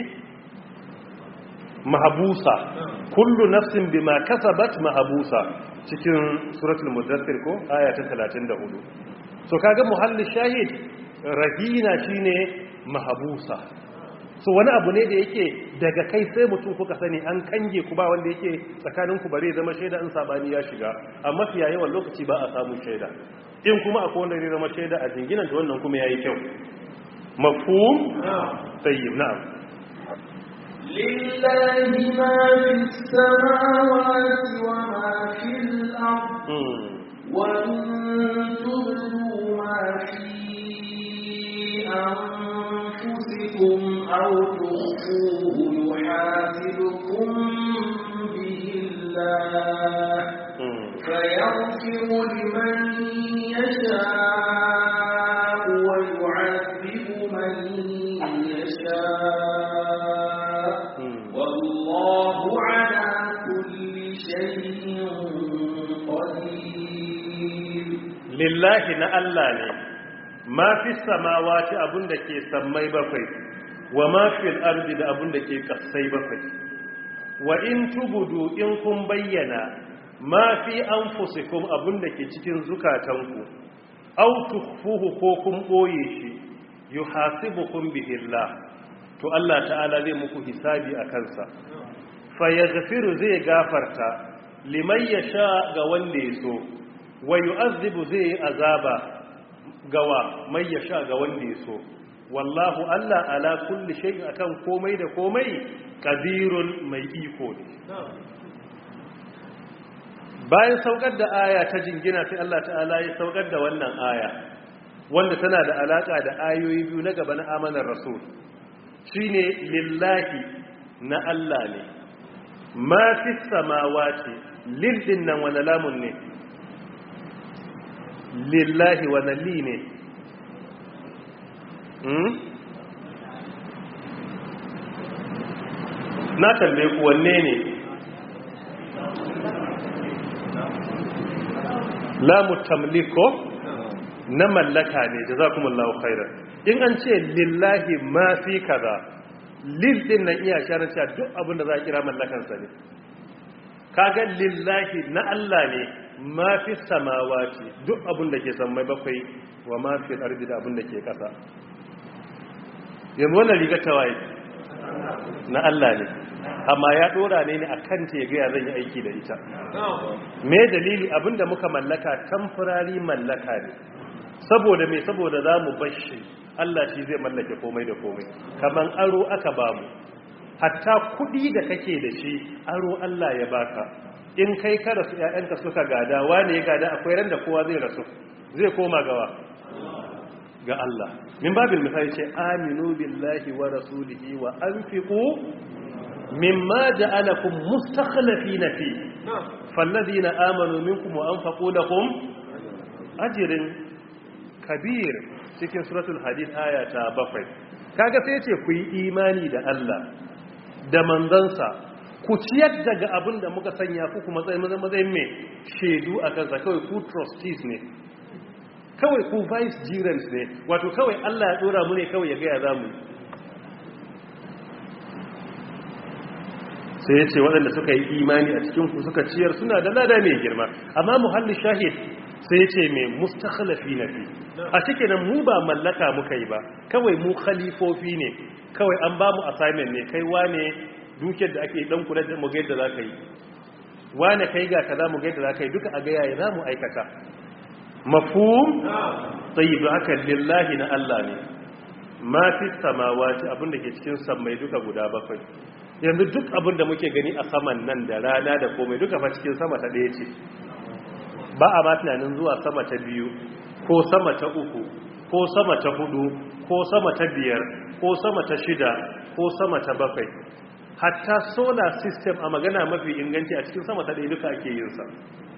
mahabusa. Kullu nafsin bima kasabat mahabusa, cikin suratul mudaththir ko aya ta talatin da hudu. So kaga muhalli shahid rahina shine mahabusa. So wani abu ne da yake daga kai sai mutum kuka sani, an kange ku ba wanda yake tsakanin ku bare zama shaida in sabani ya shiga, amma fiye yawan lokaci ba a samu shaida. In kuma akwai wanda zai zama shaida a jinginan ta wannan kuma yayi kyau. Mafhum? Tayyib, na'am.
Lillahi ma fis samawati wa ma fil ard. Wa in tubdu ma fi anfusikum aw tukhfuhu yuhasibukum bihi Allah. فيغفر لمن يشاء ويعذب من يشاء والله على كل شيء قدير.
لله نألا ne ma fi samawati abunda ke sammai bakwai, wa ma fil ardi da abunda ke kasai bakwai. Wa in tubudu, in kun bayyana ma fi anfusikum abunda ke cikin zukatanku, aw tukhfuhu ko kun boye shi, yuhasibukum bihi Allah, to Allah ta'ala zai muku hisabi a kansa. Fa yaghfiru, zai gafarta liman yasha ga wanda ya so, wa yu'azzibu, zai azaba gawa mai yasha ga wanda ya so. Wallahu Allah ala kulli shay'in, akan komai da komai qadirun, mai iko ne. Bayan saukar da aya ta jingina sai Allah ta'ala ya saukar da wannan aya wanda tana da alaka da ayoyi biyu na gaba na amanar rasul. Shine lillahi, na Allah ne, ma fi samawati, lil din nan wala lamun ne, lillahi wa li ne. hmm? na tambaye ku wanne ne? lamu tamliko na mallaka ne, jazakumullahu khairan. In an ce lillahi ma fi kaza, lil din nan iya sharar cewa duk abin da za a kira mallakansa ne. Kaga lillahi na Allah ne, ma fi samawati, duk abin da ke sammai bakwai, wa ma fi ardi da abin da ke kasa. Yanzu wannan rigar tawaye na Allah ne, amma ya dora ne ne akan ta ya ga zan yi aiki da ita. Me dalili? Abinda muka mallaka temporary mallaka ne, saboda me? Saboda zamu bashi Allah shi zai mallake komai da komai. Kaman aro aka bamu, hatta kudi da kake da shi aro Allah ya baka. In kai ka rasu ƴaƴanka suka gada, wane ya gada, akwai ran da kowa zai rasu, zai koma gawa ga Allah min babil misali ce aminu billahi wa rasulihi wa anfiqu mimma ja'alakum mustakhlifina fi falladhina amanu minkum wa anfaqu lakum ajrun kabir cikin suratul hadid aya ta bakwai. Kaga sai ce ku yi imani da Allah da manzansa ku ciyar daga abin da muka sanya ku kuma matsayin mai shaidu a kansa. Kawai ku trustees ne, kawai ku vice gerents ne, wato kawai Allah ya dora mu ne kawai ya gaya za mu. sai ya ce waɗanda suka yi imani a cikin ku suka ciyar suna da lada mai girma. Amma muhalli shahid sai ya ce mai mustakhlafi na fi a cikin nan mu ba mallaka muka yi ba, kawai mu khalifofi ne, kawai an ba mu assignment ne, kai wane dukiyar da ake dan kula da mu ga yadda za ka yi, wane kai ga kaza mu ga yadda za ka yi, duka a ga yaya za mu aikata. Mafhum? Tayyib, haka lillahi na Allah ne ma fi samawati abinda ke cikin sammai duka guda bakwai. Yanzu duk abinda muke gani a saman nan da rana da komai duka fa cikin sama ta ɗaya ce, ba a ma tunanin zuwa sama ta biyu ko sama ta uku ko sama ta hudu ko sama ta biyar ko sama ta shida ko sama ta bakwai. Hatta solar system a magana mafi inganci a cikin sama ta ɗaya duka ake yin sa.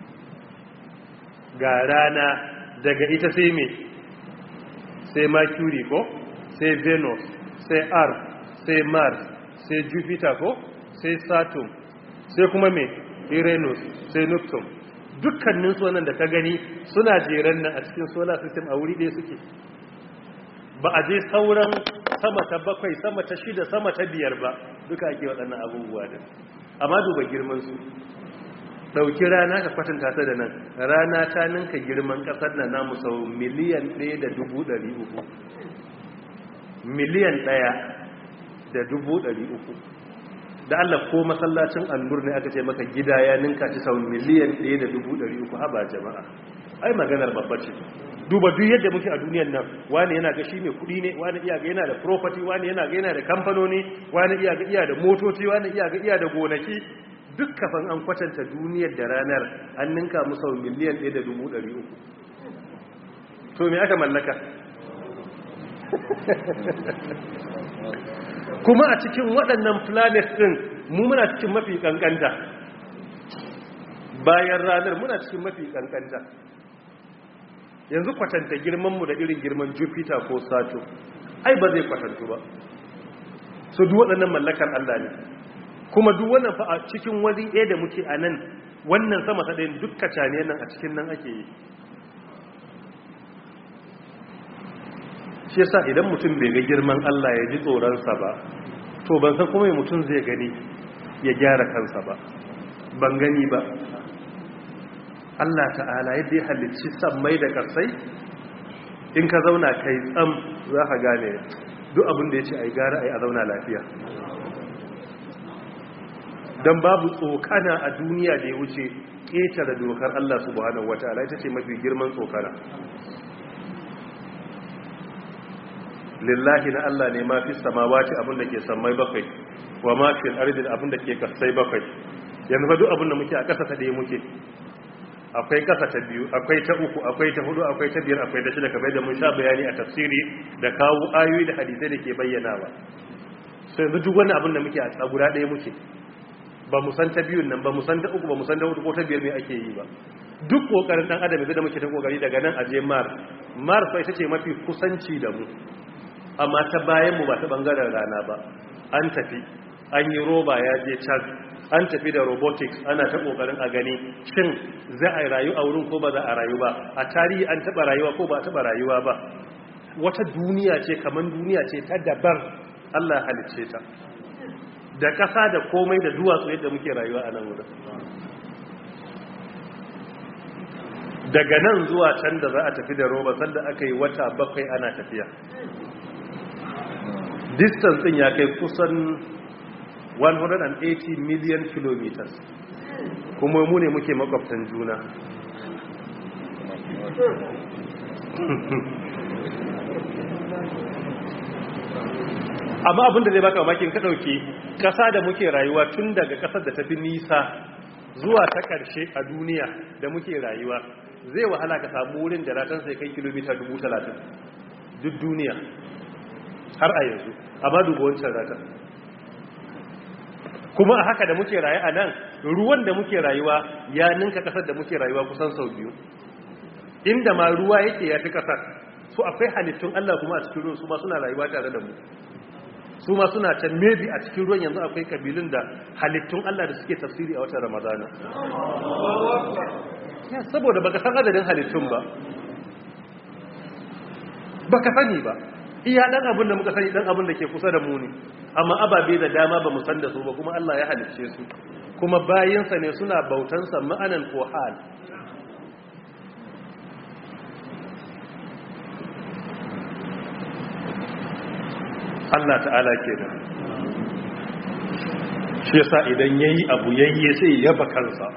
Ga rana daga ita sai me sai Mercury ko sai Venus sai Earth sai Mars sai Jupiter ko sai Saturn sai kuma me Uranus sai Neptune. Dukkanin su wannan da ka gani suna jeran nan a cikin solar system a wuri ɗaya suke, ba a je sauran sama ta bakwai sama ta shida sama ta biyar ba, duka ake waɗannan abubuwa din. Amma duba girman su, ɗauki rana ka kwatanta ta da nan, rana ta ninka girman ƙasar nan namu sau miliyan ɗaya da dubu ɗari uku miliyan ɗaya da dubu ɗari uku. Da Allah ko masallacin annur ne aka ce maka gida ya ninka ci sau miliyan ɗaya da dubu ɗari uku. Haba jama'a, ai maganar babba ce. Duba duk yadda muke a duniyar nan, wani yana ga shi mai kuɗi ne, wani iya ga yana da property, wani yana ga yana da kamfanoni, wani iya ga iya da motoci, wani iya ga iya da gonaki. Duk kafin an kwatanta duniyar da ranar an ninka mu sau miliyan ɗaya da dubu ɗari uku. To me aka mallaka? Kuma a cikin waɗannan planet ɗin mu muna cikin mafi ƙanƙanta, bayan ranar muna cikin mafi ƙanƙanta. Yanzu kwatanta girmanmu da irin girman Jupiter ko Saturn, ai ba zai kwatantu ba. So duk waɗannan mallakar Allah ne, kuma duk wannan fa a cikin wani ɗaya da muke a nan, wannan sama ta ɗayan duk kacane nan a cikin nan ake yi. Shi yasa idan mutum bai ga girman Allah ya ji tsoronsa ba, to ban san kuma mutum zai gani ya gyara kansa ba, ban gani ba. Allah ta'ala yadda ya halicci sammai da ƙarsai, in ka zauna kai tsam za ka gane duk abin da ya ce a yi gara a yi a zauna lafiya. Don babu tsokana a duniya da ya wuce ƙetare dokar Allah subhanahu wata'ala, ita ce mafi girman tsokana. Lillahi na Allah ne ma fi samawati abinda ke sammai bakwai, wa ma fi al-ardi abinda ke kasai bakwai. Yanzu fa duk abinda muke a ƙasa ta ɗaya muke, akwai ƙasa ta biyu, akwai ta uku, akwai ta hudu, akwai ta biyar, akwai ta shida, kamar da mun sha bayani a tafsiri da kawo ayoyi da hadisai da ke bayyanawa. So yanzu duk wani abinda muke a guda ɗaya muke, ba mu san ta biyun nan ba, mu san ta uku ba, mu san ta hudu ko ta biyar me ake yi ba. Duk kokarin dan adam da muke ta kokari daga nan aje Mars, Mars fa ita ce mafi kusanci da mu, amma ta bayan mu ba ta bangaren rana ba. An tafi an yi roba ya je can, an tafi da robotics ana ta kokarin a gani shin za a rayu a wurin ko ba za a rayu ba, a tarihi an taba rayuwa ko ba a taba rayuwa ba. Wata duniya ce kaman duniya ce ta dabar Allah halicce ta, da ƙasa da komai da duwatsu yadda muke rayuwa a nan wurin. Daga nan zuwa can da za a tafi da roba sanda aka yi wata bakwai ana tafiya, distance din ya kai kusan one hundred eighty million kilometers, kuma mu ne muke makwabtan juna. Amma abinda zai baka mamakin ka dauke kasa da muke rayuwa tun daga kasar da tafi nisa zuwa ta karshe a duniya da muke rayuwa, zai wahala ka samu wurin da ratan sai kai kilomita dubu talatin. duk duniya har a yanzu, amma duba wancan rata. Kuma a haka da muke rayu a nan, ruwan da muke rayuwa ya ninka kasar da muke rayuwa kusan sau biyu, inda ma ruwa yake ya fi kasar. So akwai halittun Allah kuma a cikin ruwan su ma suna rayuwa tare da mu, su ma suna can maybe a cikin ruwan yanzu akwai kabilun da halittun Allah da suke tafsiri a watan Ramadana. Ya saboda baka san adadin halittun ba, baka sani ba, iya dan abin da muka sani dan abin da ke kusa da mu ne, amma ababe da dama ba mu san da su ba, kuma Allah ya halicce su, kuma bayinsa ne suna bautansa ma'anan ko hal. Allah ta'ala kenan. Shi yasa idan yayi abu yayye sai ya yaba kansa.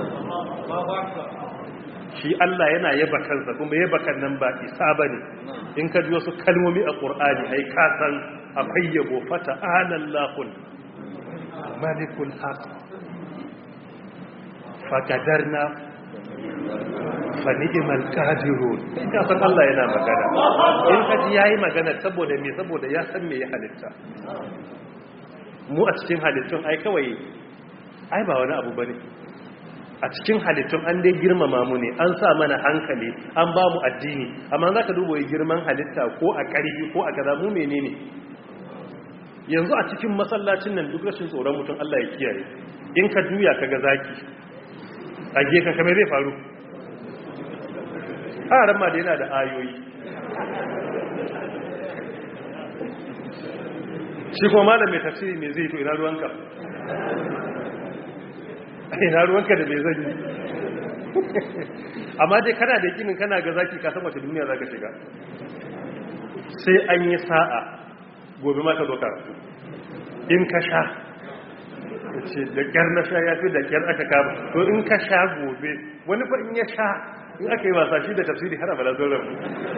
Shi Allah yana yaba kansa, kuma yaba kan nan ba isa bane. In ka ji wasu kalmomi a Qur'ani ai ka san akwai yabo, fata anallahu malikul haq faqadarna fa ni'mal qadirun. Ka san Allah yana magana. In ka ji yayi magana saboda me, saboda ya san me ya halitta. Mu a cikin halittun ai kawai ai ba wani abu bane. A cikin halittun an dai girmama mu ne, an sa mana hankali, an ba mu addini, amma za ka duba girman halitta ko a ƙarfi ko a kaza mu menene. Yanzu a cikin masallacin nan duk rashin tsoron mutum Allah ya kiyaye, in ka juya ka ga zaki a gefen kamar zai faru, haram ma da yana da ayoyi. Shi kuma malam mai tafsiri me zai to ina ruwanka? ina ruwanka da bai zan yi. Amma dai kana da yakinin kana ga zaki ka san wace duniya zaka shiga. Sai an yi sa'a gobe ma ka zo karatu. In ka sha ce da kyar na sha yafi da kyar aka kama, to in ka sha gobe wani fa in ya sha in aka yi wasa shi da tafsiri har abala zan rabu.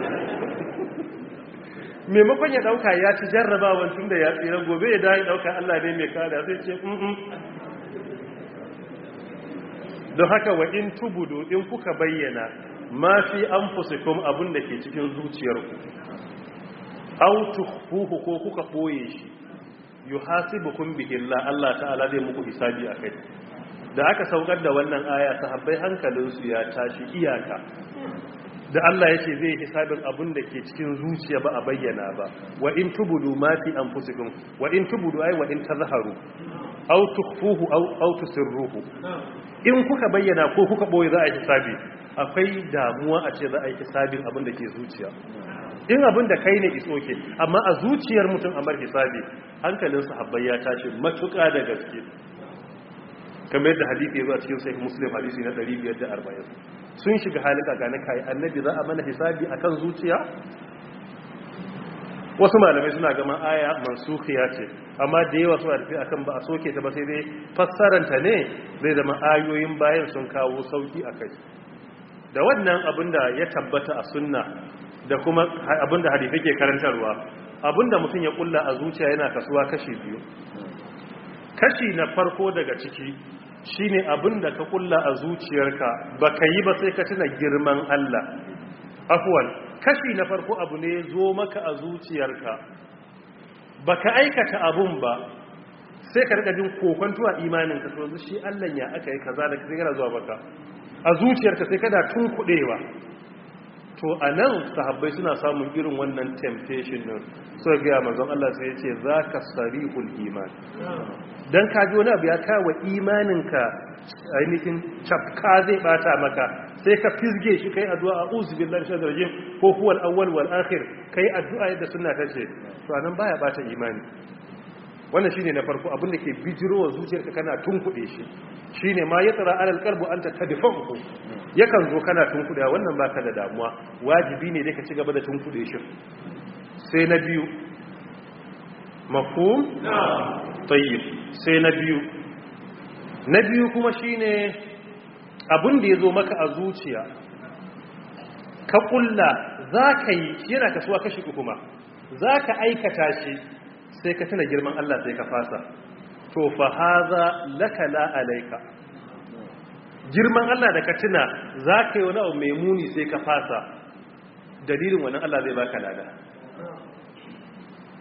Maimakon ya dauka ya ci jarrabawan tun da ya tsira, gobe ya dawo dauka Allah ne mai kada sai ce mm don haka wa in tubudu in kuka bayyana ma fi anfusikum abun da ke cikin zuciyarku, aw tukhfuhu ko kuka boye shi, yuhasibukum bihi Allah, Allah ta'ala zai muku hisabi akai. Da aka saukar da wannan aya sahabbai hankalinsu ya tashi iyaka, da Allah yake zai hisabin abun da ke cikin zuciya ba a bayyana ba. Wa in tubudu ma fi anfusikum, wa in tubudu ay wa in tazharu aw tukhfuhu aw aw tusirruhu, in kuka bayyana ko kuka boye za a yi hisabi. Akwai damuwa a ce za a yi hisabin abin da ke zuciya. In abin da kai ne is okay, amma a zuciyar mutum amar hisabi, hankalin sahabbai ya tashi matuƙa da gaske. Kamar yadda hadisi ya zo a cikin sahih Muslim hadisi na ɗari biyar da arba'in, sun shiga halika ga na kai annabi za a mana hisabi akan zuciya. Wasu malamai suna gama aya mansukhiya ce, amma da yawa suna tafi akan ba a soke ta ba, sai dai fassaranta ne zai zama ayoyin bayan sun kawo sauki a kai. Da wannan abinda ya tabbata a sunna da kuma abinda hadisi ke karantarwa, abinda mutum ya kulla a zuciya yana kasuwa kashi biyu. Kashi na farko daga ciki shine abinda ka kulla a zuciyarka baka yi ba sai ka tuna girman Allah. Afwan, kashi na farko abu ne zo maka a zuciyarka baka aikata abun ba, sai ka rika jin kokonto a imaninka, to yanzu shi Allah ya aka yi kaza da sai kana zuwa baka a zuciyarka sai kada tunkudewa. To anan sahabbai suna samun irin wannan temptation din, so ga manzon Allah sai ya ce zaka sarihul iman. Dan kaji wani abu ya kawo imaninka ainihin cafka zai bata maka, sai ka fizge shi kai addu'a a'udhu billahi minash rajim ko huwal awwal wal akhir, kai addu'a yadda sunna ta ce, to anan baya bata imani. Wannan shine na farko abin da ke bijirowa zuciyarka kana tunkuɗe shi, shine ma ya tsara alal qalbu anta tadfahu, yakan zo kana tunkuɗe, wannan baka da damuwa, wajibi ne dai ka ci gaba da tunkuɗe shi. Sai na biyu, mafhum? Tayyib. Sai na biyu na biyu kuma shine abin da ya zo maka a zuciya ka kulla za ka yi, yana kasuwa kashi uku ma, za ka aikata shi sai ka tuna girman Allah sai ka fasa, to fa haza laka la alaika. Girman Allah da ka tuna za ka yi wani abu mai muni sai ka fasa, dalilin wannan Allah zai baka lada.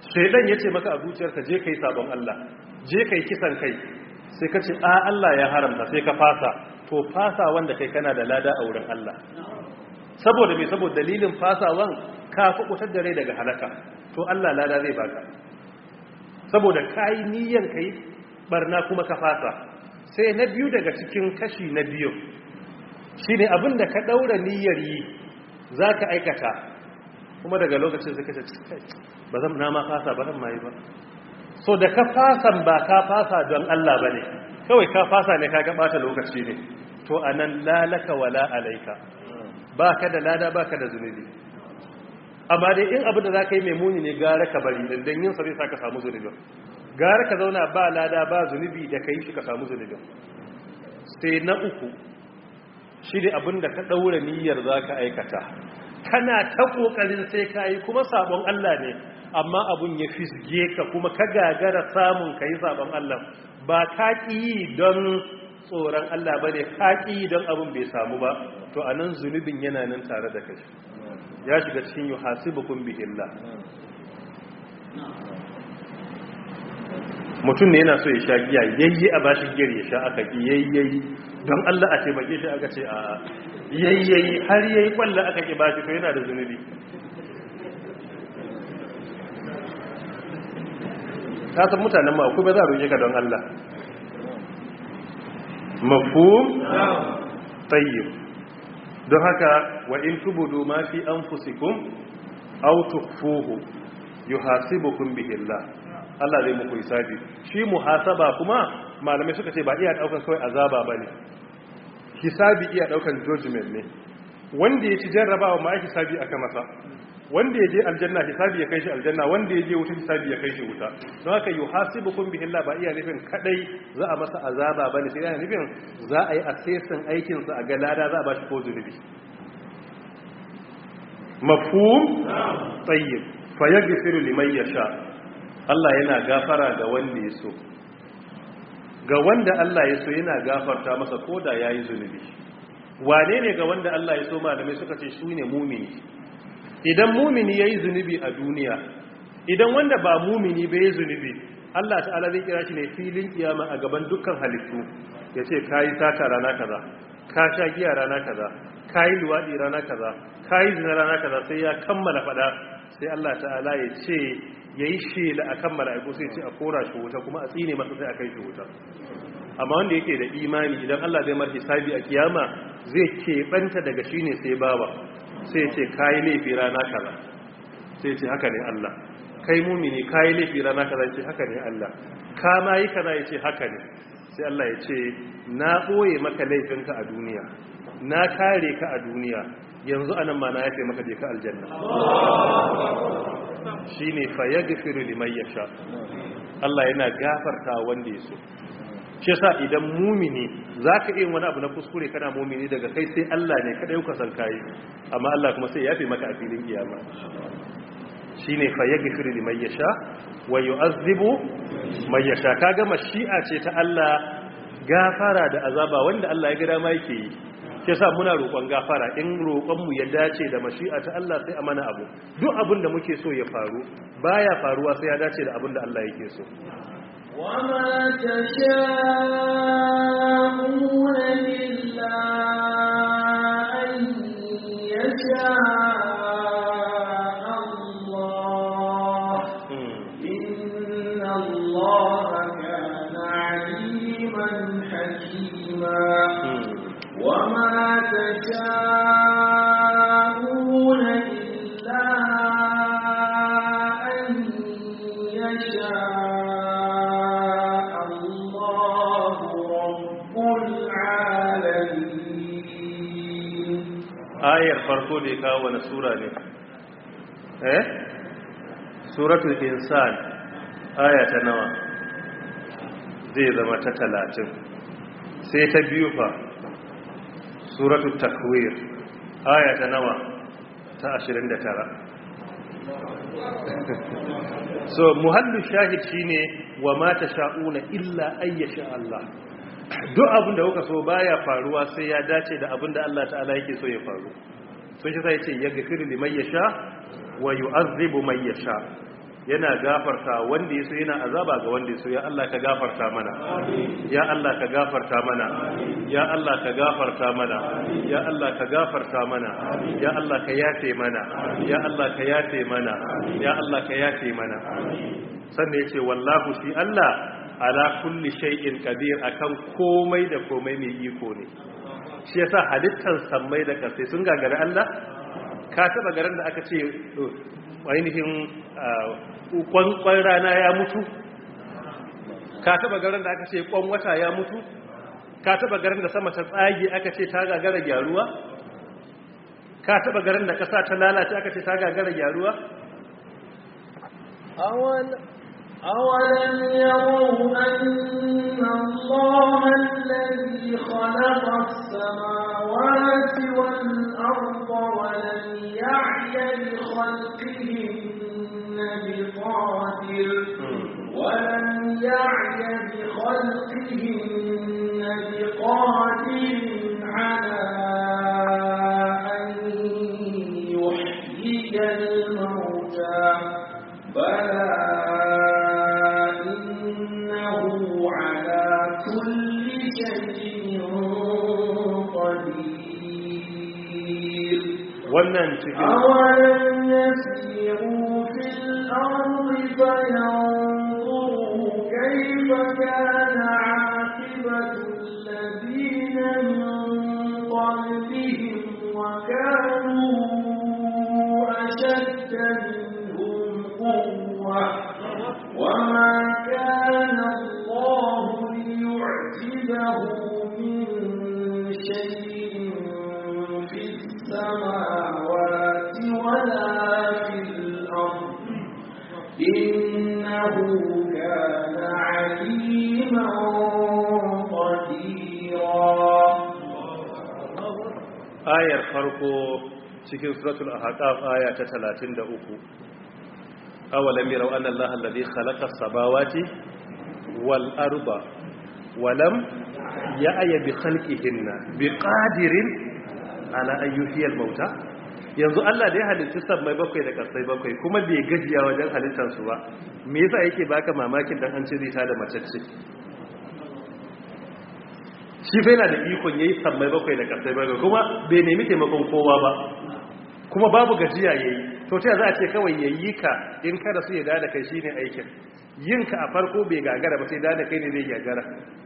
shaidan ya ce maka a zuciyarka je kai sabon Allah je kai kisan kai sai ka ce a Allah ya haramta sai ka fasa to fasa wanda kai kana da lada a wurin Allah saboda me saboda dalilin fasawan ka kubutar da rai daga halaka to Allah lada zai baka saboda kai niyyar kai barna kuma ka fasa sai na biyu daga cikin kashi na biyu shine abinda ka daura niyyar yi zaka aikata kuma daga lokacin sai ka ce ba zan na ma fasa ba zan mai ba so da ka fasan ba ka fasa don Allah bane kawai ka fasa ne ka gabata lokaci ne to anan lalaka wala alaika baka da lada baka da zunubi amma dai in abu da zaka yi mai muni ne gara ka bari dan dan yin sa zai saka samu zunubi gara ka zauna ba lada ba zunubi da kai shi ka samu zunubi sai na uku shi ne abinda ka daura niyyar zaka aikata kana ta kokarin sai kai kuma sabon Allah ne amma abun ya fisge ka kuma ka gagara samun kai sabon Allah ba ka ki don tsoron Allah bane ka ki don abun bai samu ba to anan zunubin yana nan tare da kai ya shiga cikin yuhasibukum bihillah mutum ne yana so ya sha giya yayye a bashi giyar ya sha aka ki yayyayi don Allah a taimake shi aka ce a yayyayi har yayi kwalla aka ki bashi to yana da zunubi ka san mutanen ma ku ba za a roƙe ka don Allah mafhum tayyib don haka wa in tubudu ma fi anfusikum aw tukhfuhu yuhasibukum bihi Allah Allah zai muku hisabi shi muhasaba kuma malamai suka ce ba iya daukan kawai azaba bane hisabi iya daukan judgment ne wanda ya ci jarrabawa ma hisabi aka masa wanda ya je aljanna hisabi ya kai shi aljanna wanda ya je wuta hisabi ya kai shi wuta don haka yuhasibukum bihi Allah ba iya nufin kadai za a masa azaba bane sai yana nufin za a yi assessing aikin sa a ga lada za a bashi ko zunubi mafhum tayyib fayaghfiru liman yasha Allah yana gafara ga wanda ya so ga wanda Allah ya so yana gafarta masa koda yayi zunubi wane ne ga wanda Allah ya so malamai suka ce shi ne mumini idan mumini yayi zunubi a duniya idan wanda ba mumini bai yi zunubi Allah ta'ala zai kira shi ne filin kiyama a gaban dukkan halittu yace kai sata rana kaza ka sha giya rana kaza kai luwadi rana kaza kai zina rana kaza sai ya kammala fada sai Allah ta'ala ya ce yayi shela akan mala'iku sai ce a kora shi wuta kuma a tsine masa sai a kai shi wuta amma wanda yake da imani idan Allah zai mar hisabi a kiyama zai keɓanta daga shine sai bawa sai ce kayi laifi rana kaza sai ce haka ne Allah kai mumini kayi laifi rana kaza ce haka ne Allah ka ma yi kaza ya ce haka ne sai Allah ya ce na ɓoye maka laifinka a duniya na kare ka a duniya yanzu anan ma na yafe maka je ka aljanna shine fa yaghfiru liman yasha Allah yana gafarta wanda ya so shi yasa idan mumini zaka iya wani abu na kuskure kana mumini daga kai sai Allah ne kada yau ka san kai amma Allah kuma sai yafe maka a filin kiyama shine fa yaghfiru liman yasha wa yu'azzibu man yasha kaga mashi'a ce ta Allah gafara da azaba wanda Allah ya ga dama yake yi shi yasa muna roƙon gafara in roƙon mu ya dace da mashi'a ta Allah sai a mana abu duk abin da muke so ya faru baya faruwa sai ya dace da abin da Allah yake so
وما تشاءون إلا أن يشاء الله إن الله كان عليما حكيما وما تشاءون إلا أن يشاء
ayar farko da ya kawo wani sura ne eh suratul insan aya ta nawa zai zama ta talatin sai ta biyu fa suratul takwir aya ta nawa ta ashirin da tara so muhallu shahid shine wa ma tasha'una illa ayyasha Allah duk abin da kuka so baya faruwa sai ya dace da abin da Allah ta'ala yake so ya faru sun shi sai ce ya gafiru liman yasha wa yu'azzibu man yasha yana gafarta wanda yaso yana azaba ga wanda yaso ya Allah ka gafarta mana ya Allah ka gafarta mana ya Allah ka gafarta mana ya Allah ka gafarta mana ya Allah ka yafe mana ya Allah ka yafe mana ya Allah ka yafe mana sannan yace wallahu shi Allah ala kulli shay'in qadir akan komai da komai mai iko ne shi yasa halittar sammai da kasai sun gagari Allah ka taba garin da aka ce ainihin kwan rana ya mutu ka taba garin da aka ce kwan wata ya mutu ka taba garin da sama ta tsage aka ce ta gagara gyaruwa ka taba garin da kasa ta lalace aka ce ta gagara gyaruwa
awal أولم يروا أن الله الذي خلق السماوات والأرض ولم يعي بخلقهن بقادر ولم يعي بخلقهن بقادر على أن يحيي الموتى بلى
wannan cikin
awalan yasiru fil ardi fayanzuru kayfa kana aqibatu alladhina min qablihim wa kanu ashadda minhum quwwa wa ma kana Allahu liyu'jizahu min shay'in fis السماوات ولا في الأرض إنه كان عليما قديرا
ayar farko cikin suratul ahqaf aya ta talatin da uku awalam yarau anna allaha alladhi khalaqa as-samawati wal arda wa lam ya'ya bi khalqihinna biqadirin ala ayyuhiyal mauta yanzu Allah da ya halitta sammai bakwai da kasai bakwai kuma bai gajiya wajen halittar su ba me yasa yake baka mamakin dan an cire ta da macece shi fa yana da ikon yayi sammai bakwai da kasai bakwai kuma bai nemi taimakon kowa ba kuma babu gajiya yayi to ta za a ce kawai yayi ka in kada su ya da kai shine aikin yin ka a farko bai gagara ba sai da kai ne zai gagara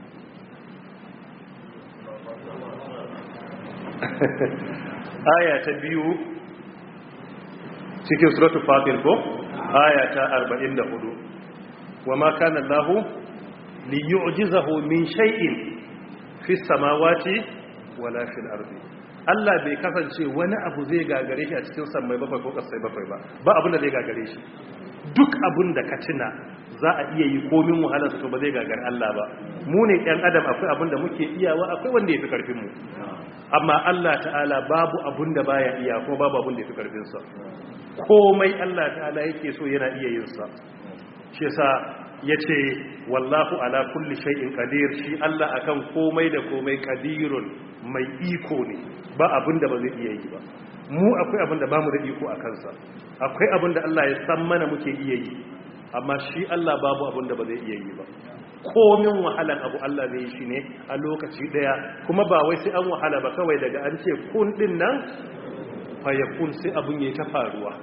aya ta biyu cikin suratul fatir ko aya ta arba'in da hudu wa ma kana Allahu li yu'jizahu min shay'in fis samawati wala fil ardi Allah bai kasance wani abu zai gagare shi a cikin sammai bakwai ko kasai bakwai ba ba abin da zai gagare shi duk abin da ka tuna za a iya yi komin wahalarsa to ba zai gagar Allah ba mu ne ɗan adam akwai abin da muke iyawa akwai wanda ya fi ƙarfin mu amma Allah ta'ala babu abin da baya iya ko babu abin da ya fi ƙarfinsa komai Allah ta'ala yake so yana iya yin sa shi yasa yace wallahu ala kulli shay'in qadir shi Allah akan komai da komai qadirun mai iko ne ba abin da ba zai iya yi ba mu akwai abin da bamu da iko a kansa akwai abin da Allah ya san mana muke iya yi amma shi Allah babu abin da ba zai iya yi ba komin wahalan abu Allah zai yi shi ne a lokaci daya kuma ba wai sai an wahala ba kawai daga an ce kun din nan fayakun sai abin yayi ta faruwa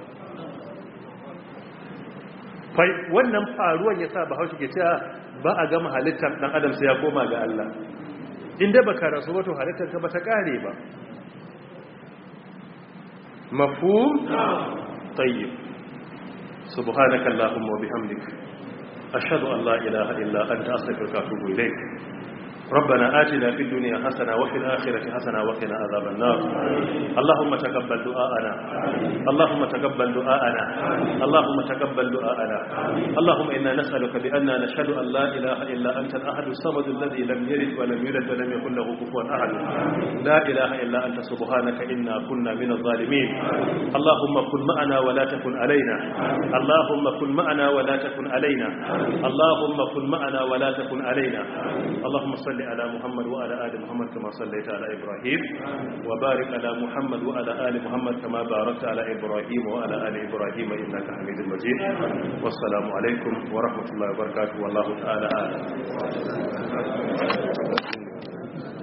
fai wannan faruwan yasa Bahaushe ke cewa ba a gama halittar dan adam sai ya koma ga Allah inda baka rasu wato halittar ka ba ta kare ba mafhum tayyib سبحانك اللهم وبحمدك أشهد أن لا إله إلا أنت أستغفرك وأتوب إليك ربنا آتنا في الدنيا حسنة وفي الآخرة حسنة وقنا عذاب النار اللهم تقبل دعاءنا اللهم تقبل دعاءنا اللهم تقبل دعاءنا اللهم إنا نسألك بأننا نشهد أن لا إله إلا أنت الأحد الصمد الذي لم يلد ولم يولد ولم يكن له كفوا أحد لا إله إلا أنت سبحانك إنا كنا من الظالمين اللهم كن معنا ولا تكن علينا اللهم كن معنا ولا تكن علينا اللهم كن معنا ولا تكن علينا اللهم صل salli ala Muhammad wa ala ali Muhammad kama sallaita ala Ibrahim wa barik ala Muhammad wa ala ali Muhammad kama barakta ala Ibrahim wa ala ali Ibrahim innaka Hamidul Majid. Wassalamu alaikum wa rahmatullahi wa barakatuh. Wallahu ta'ala a'lam.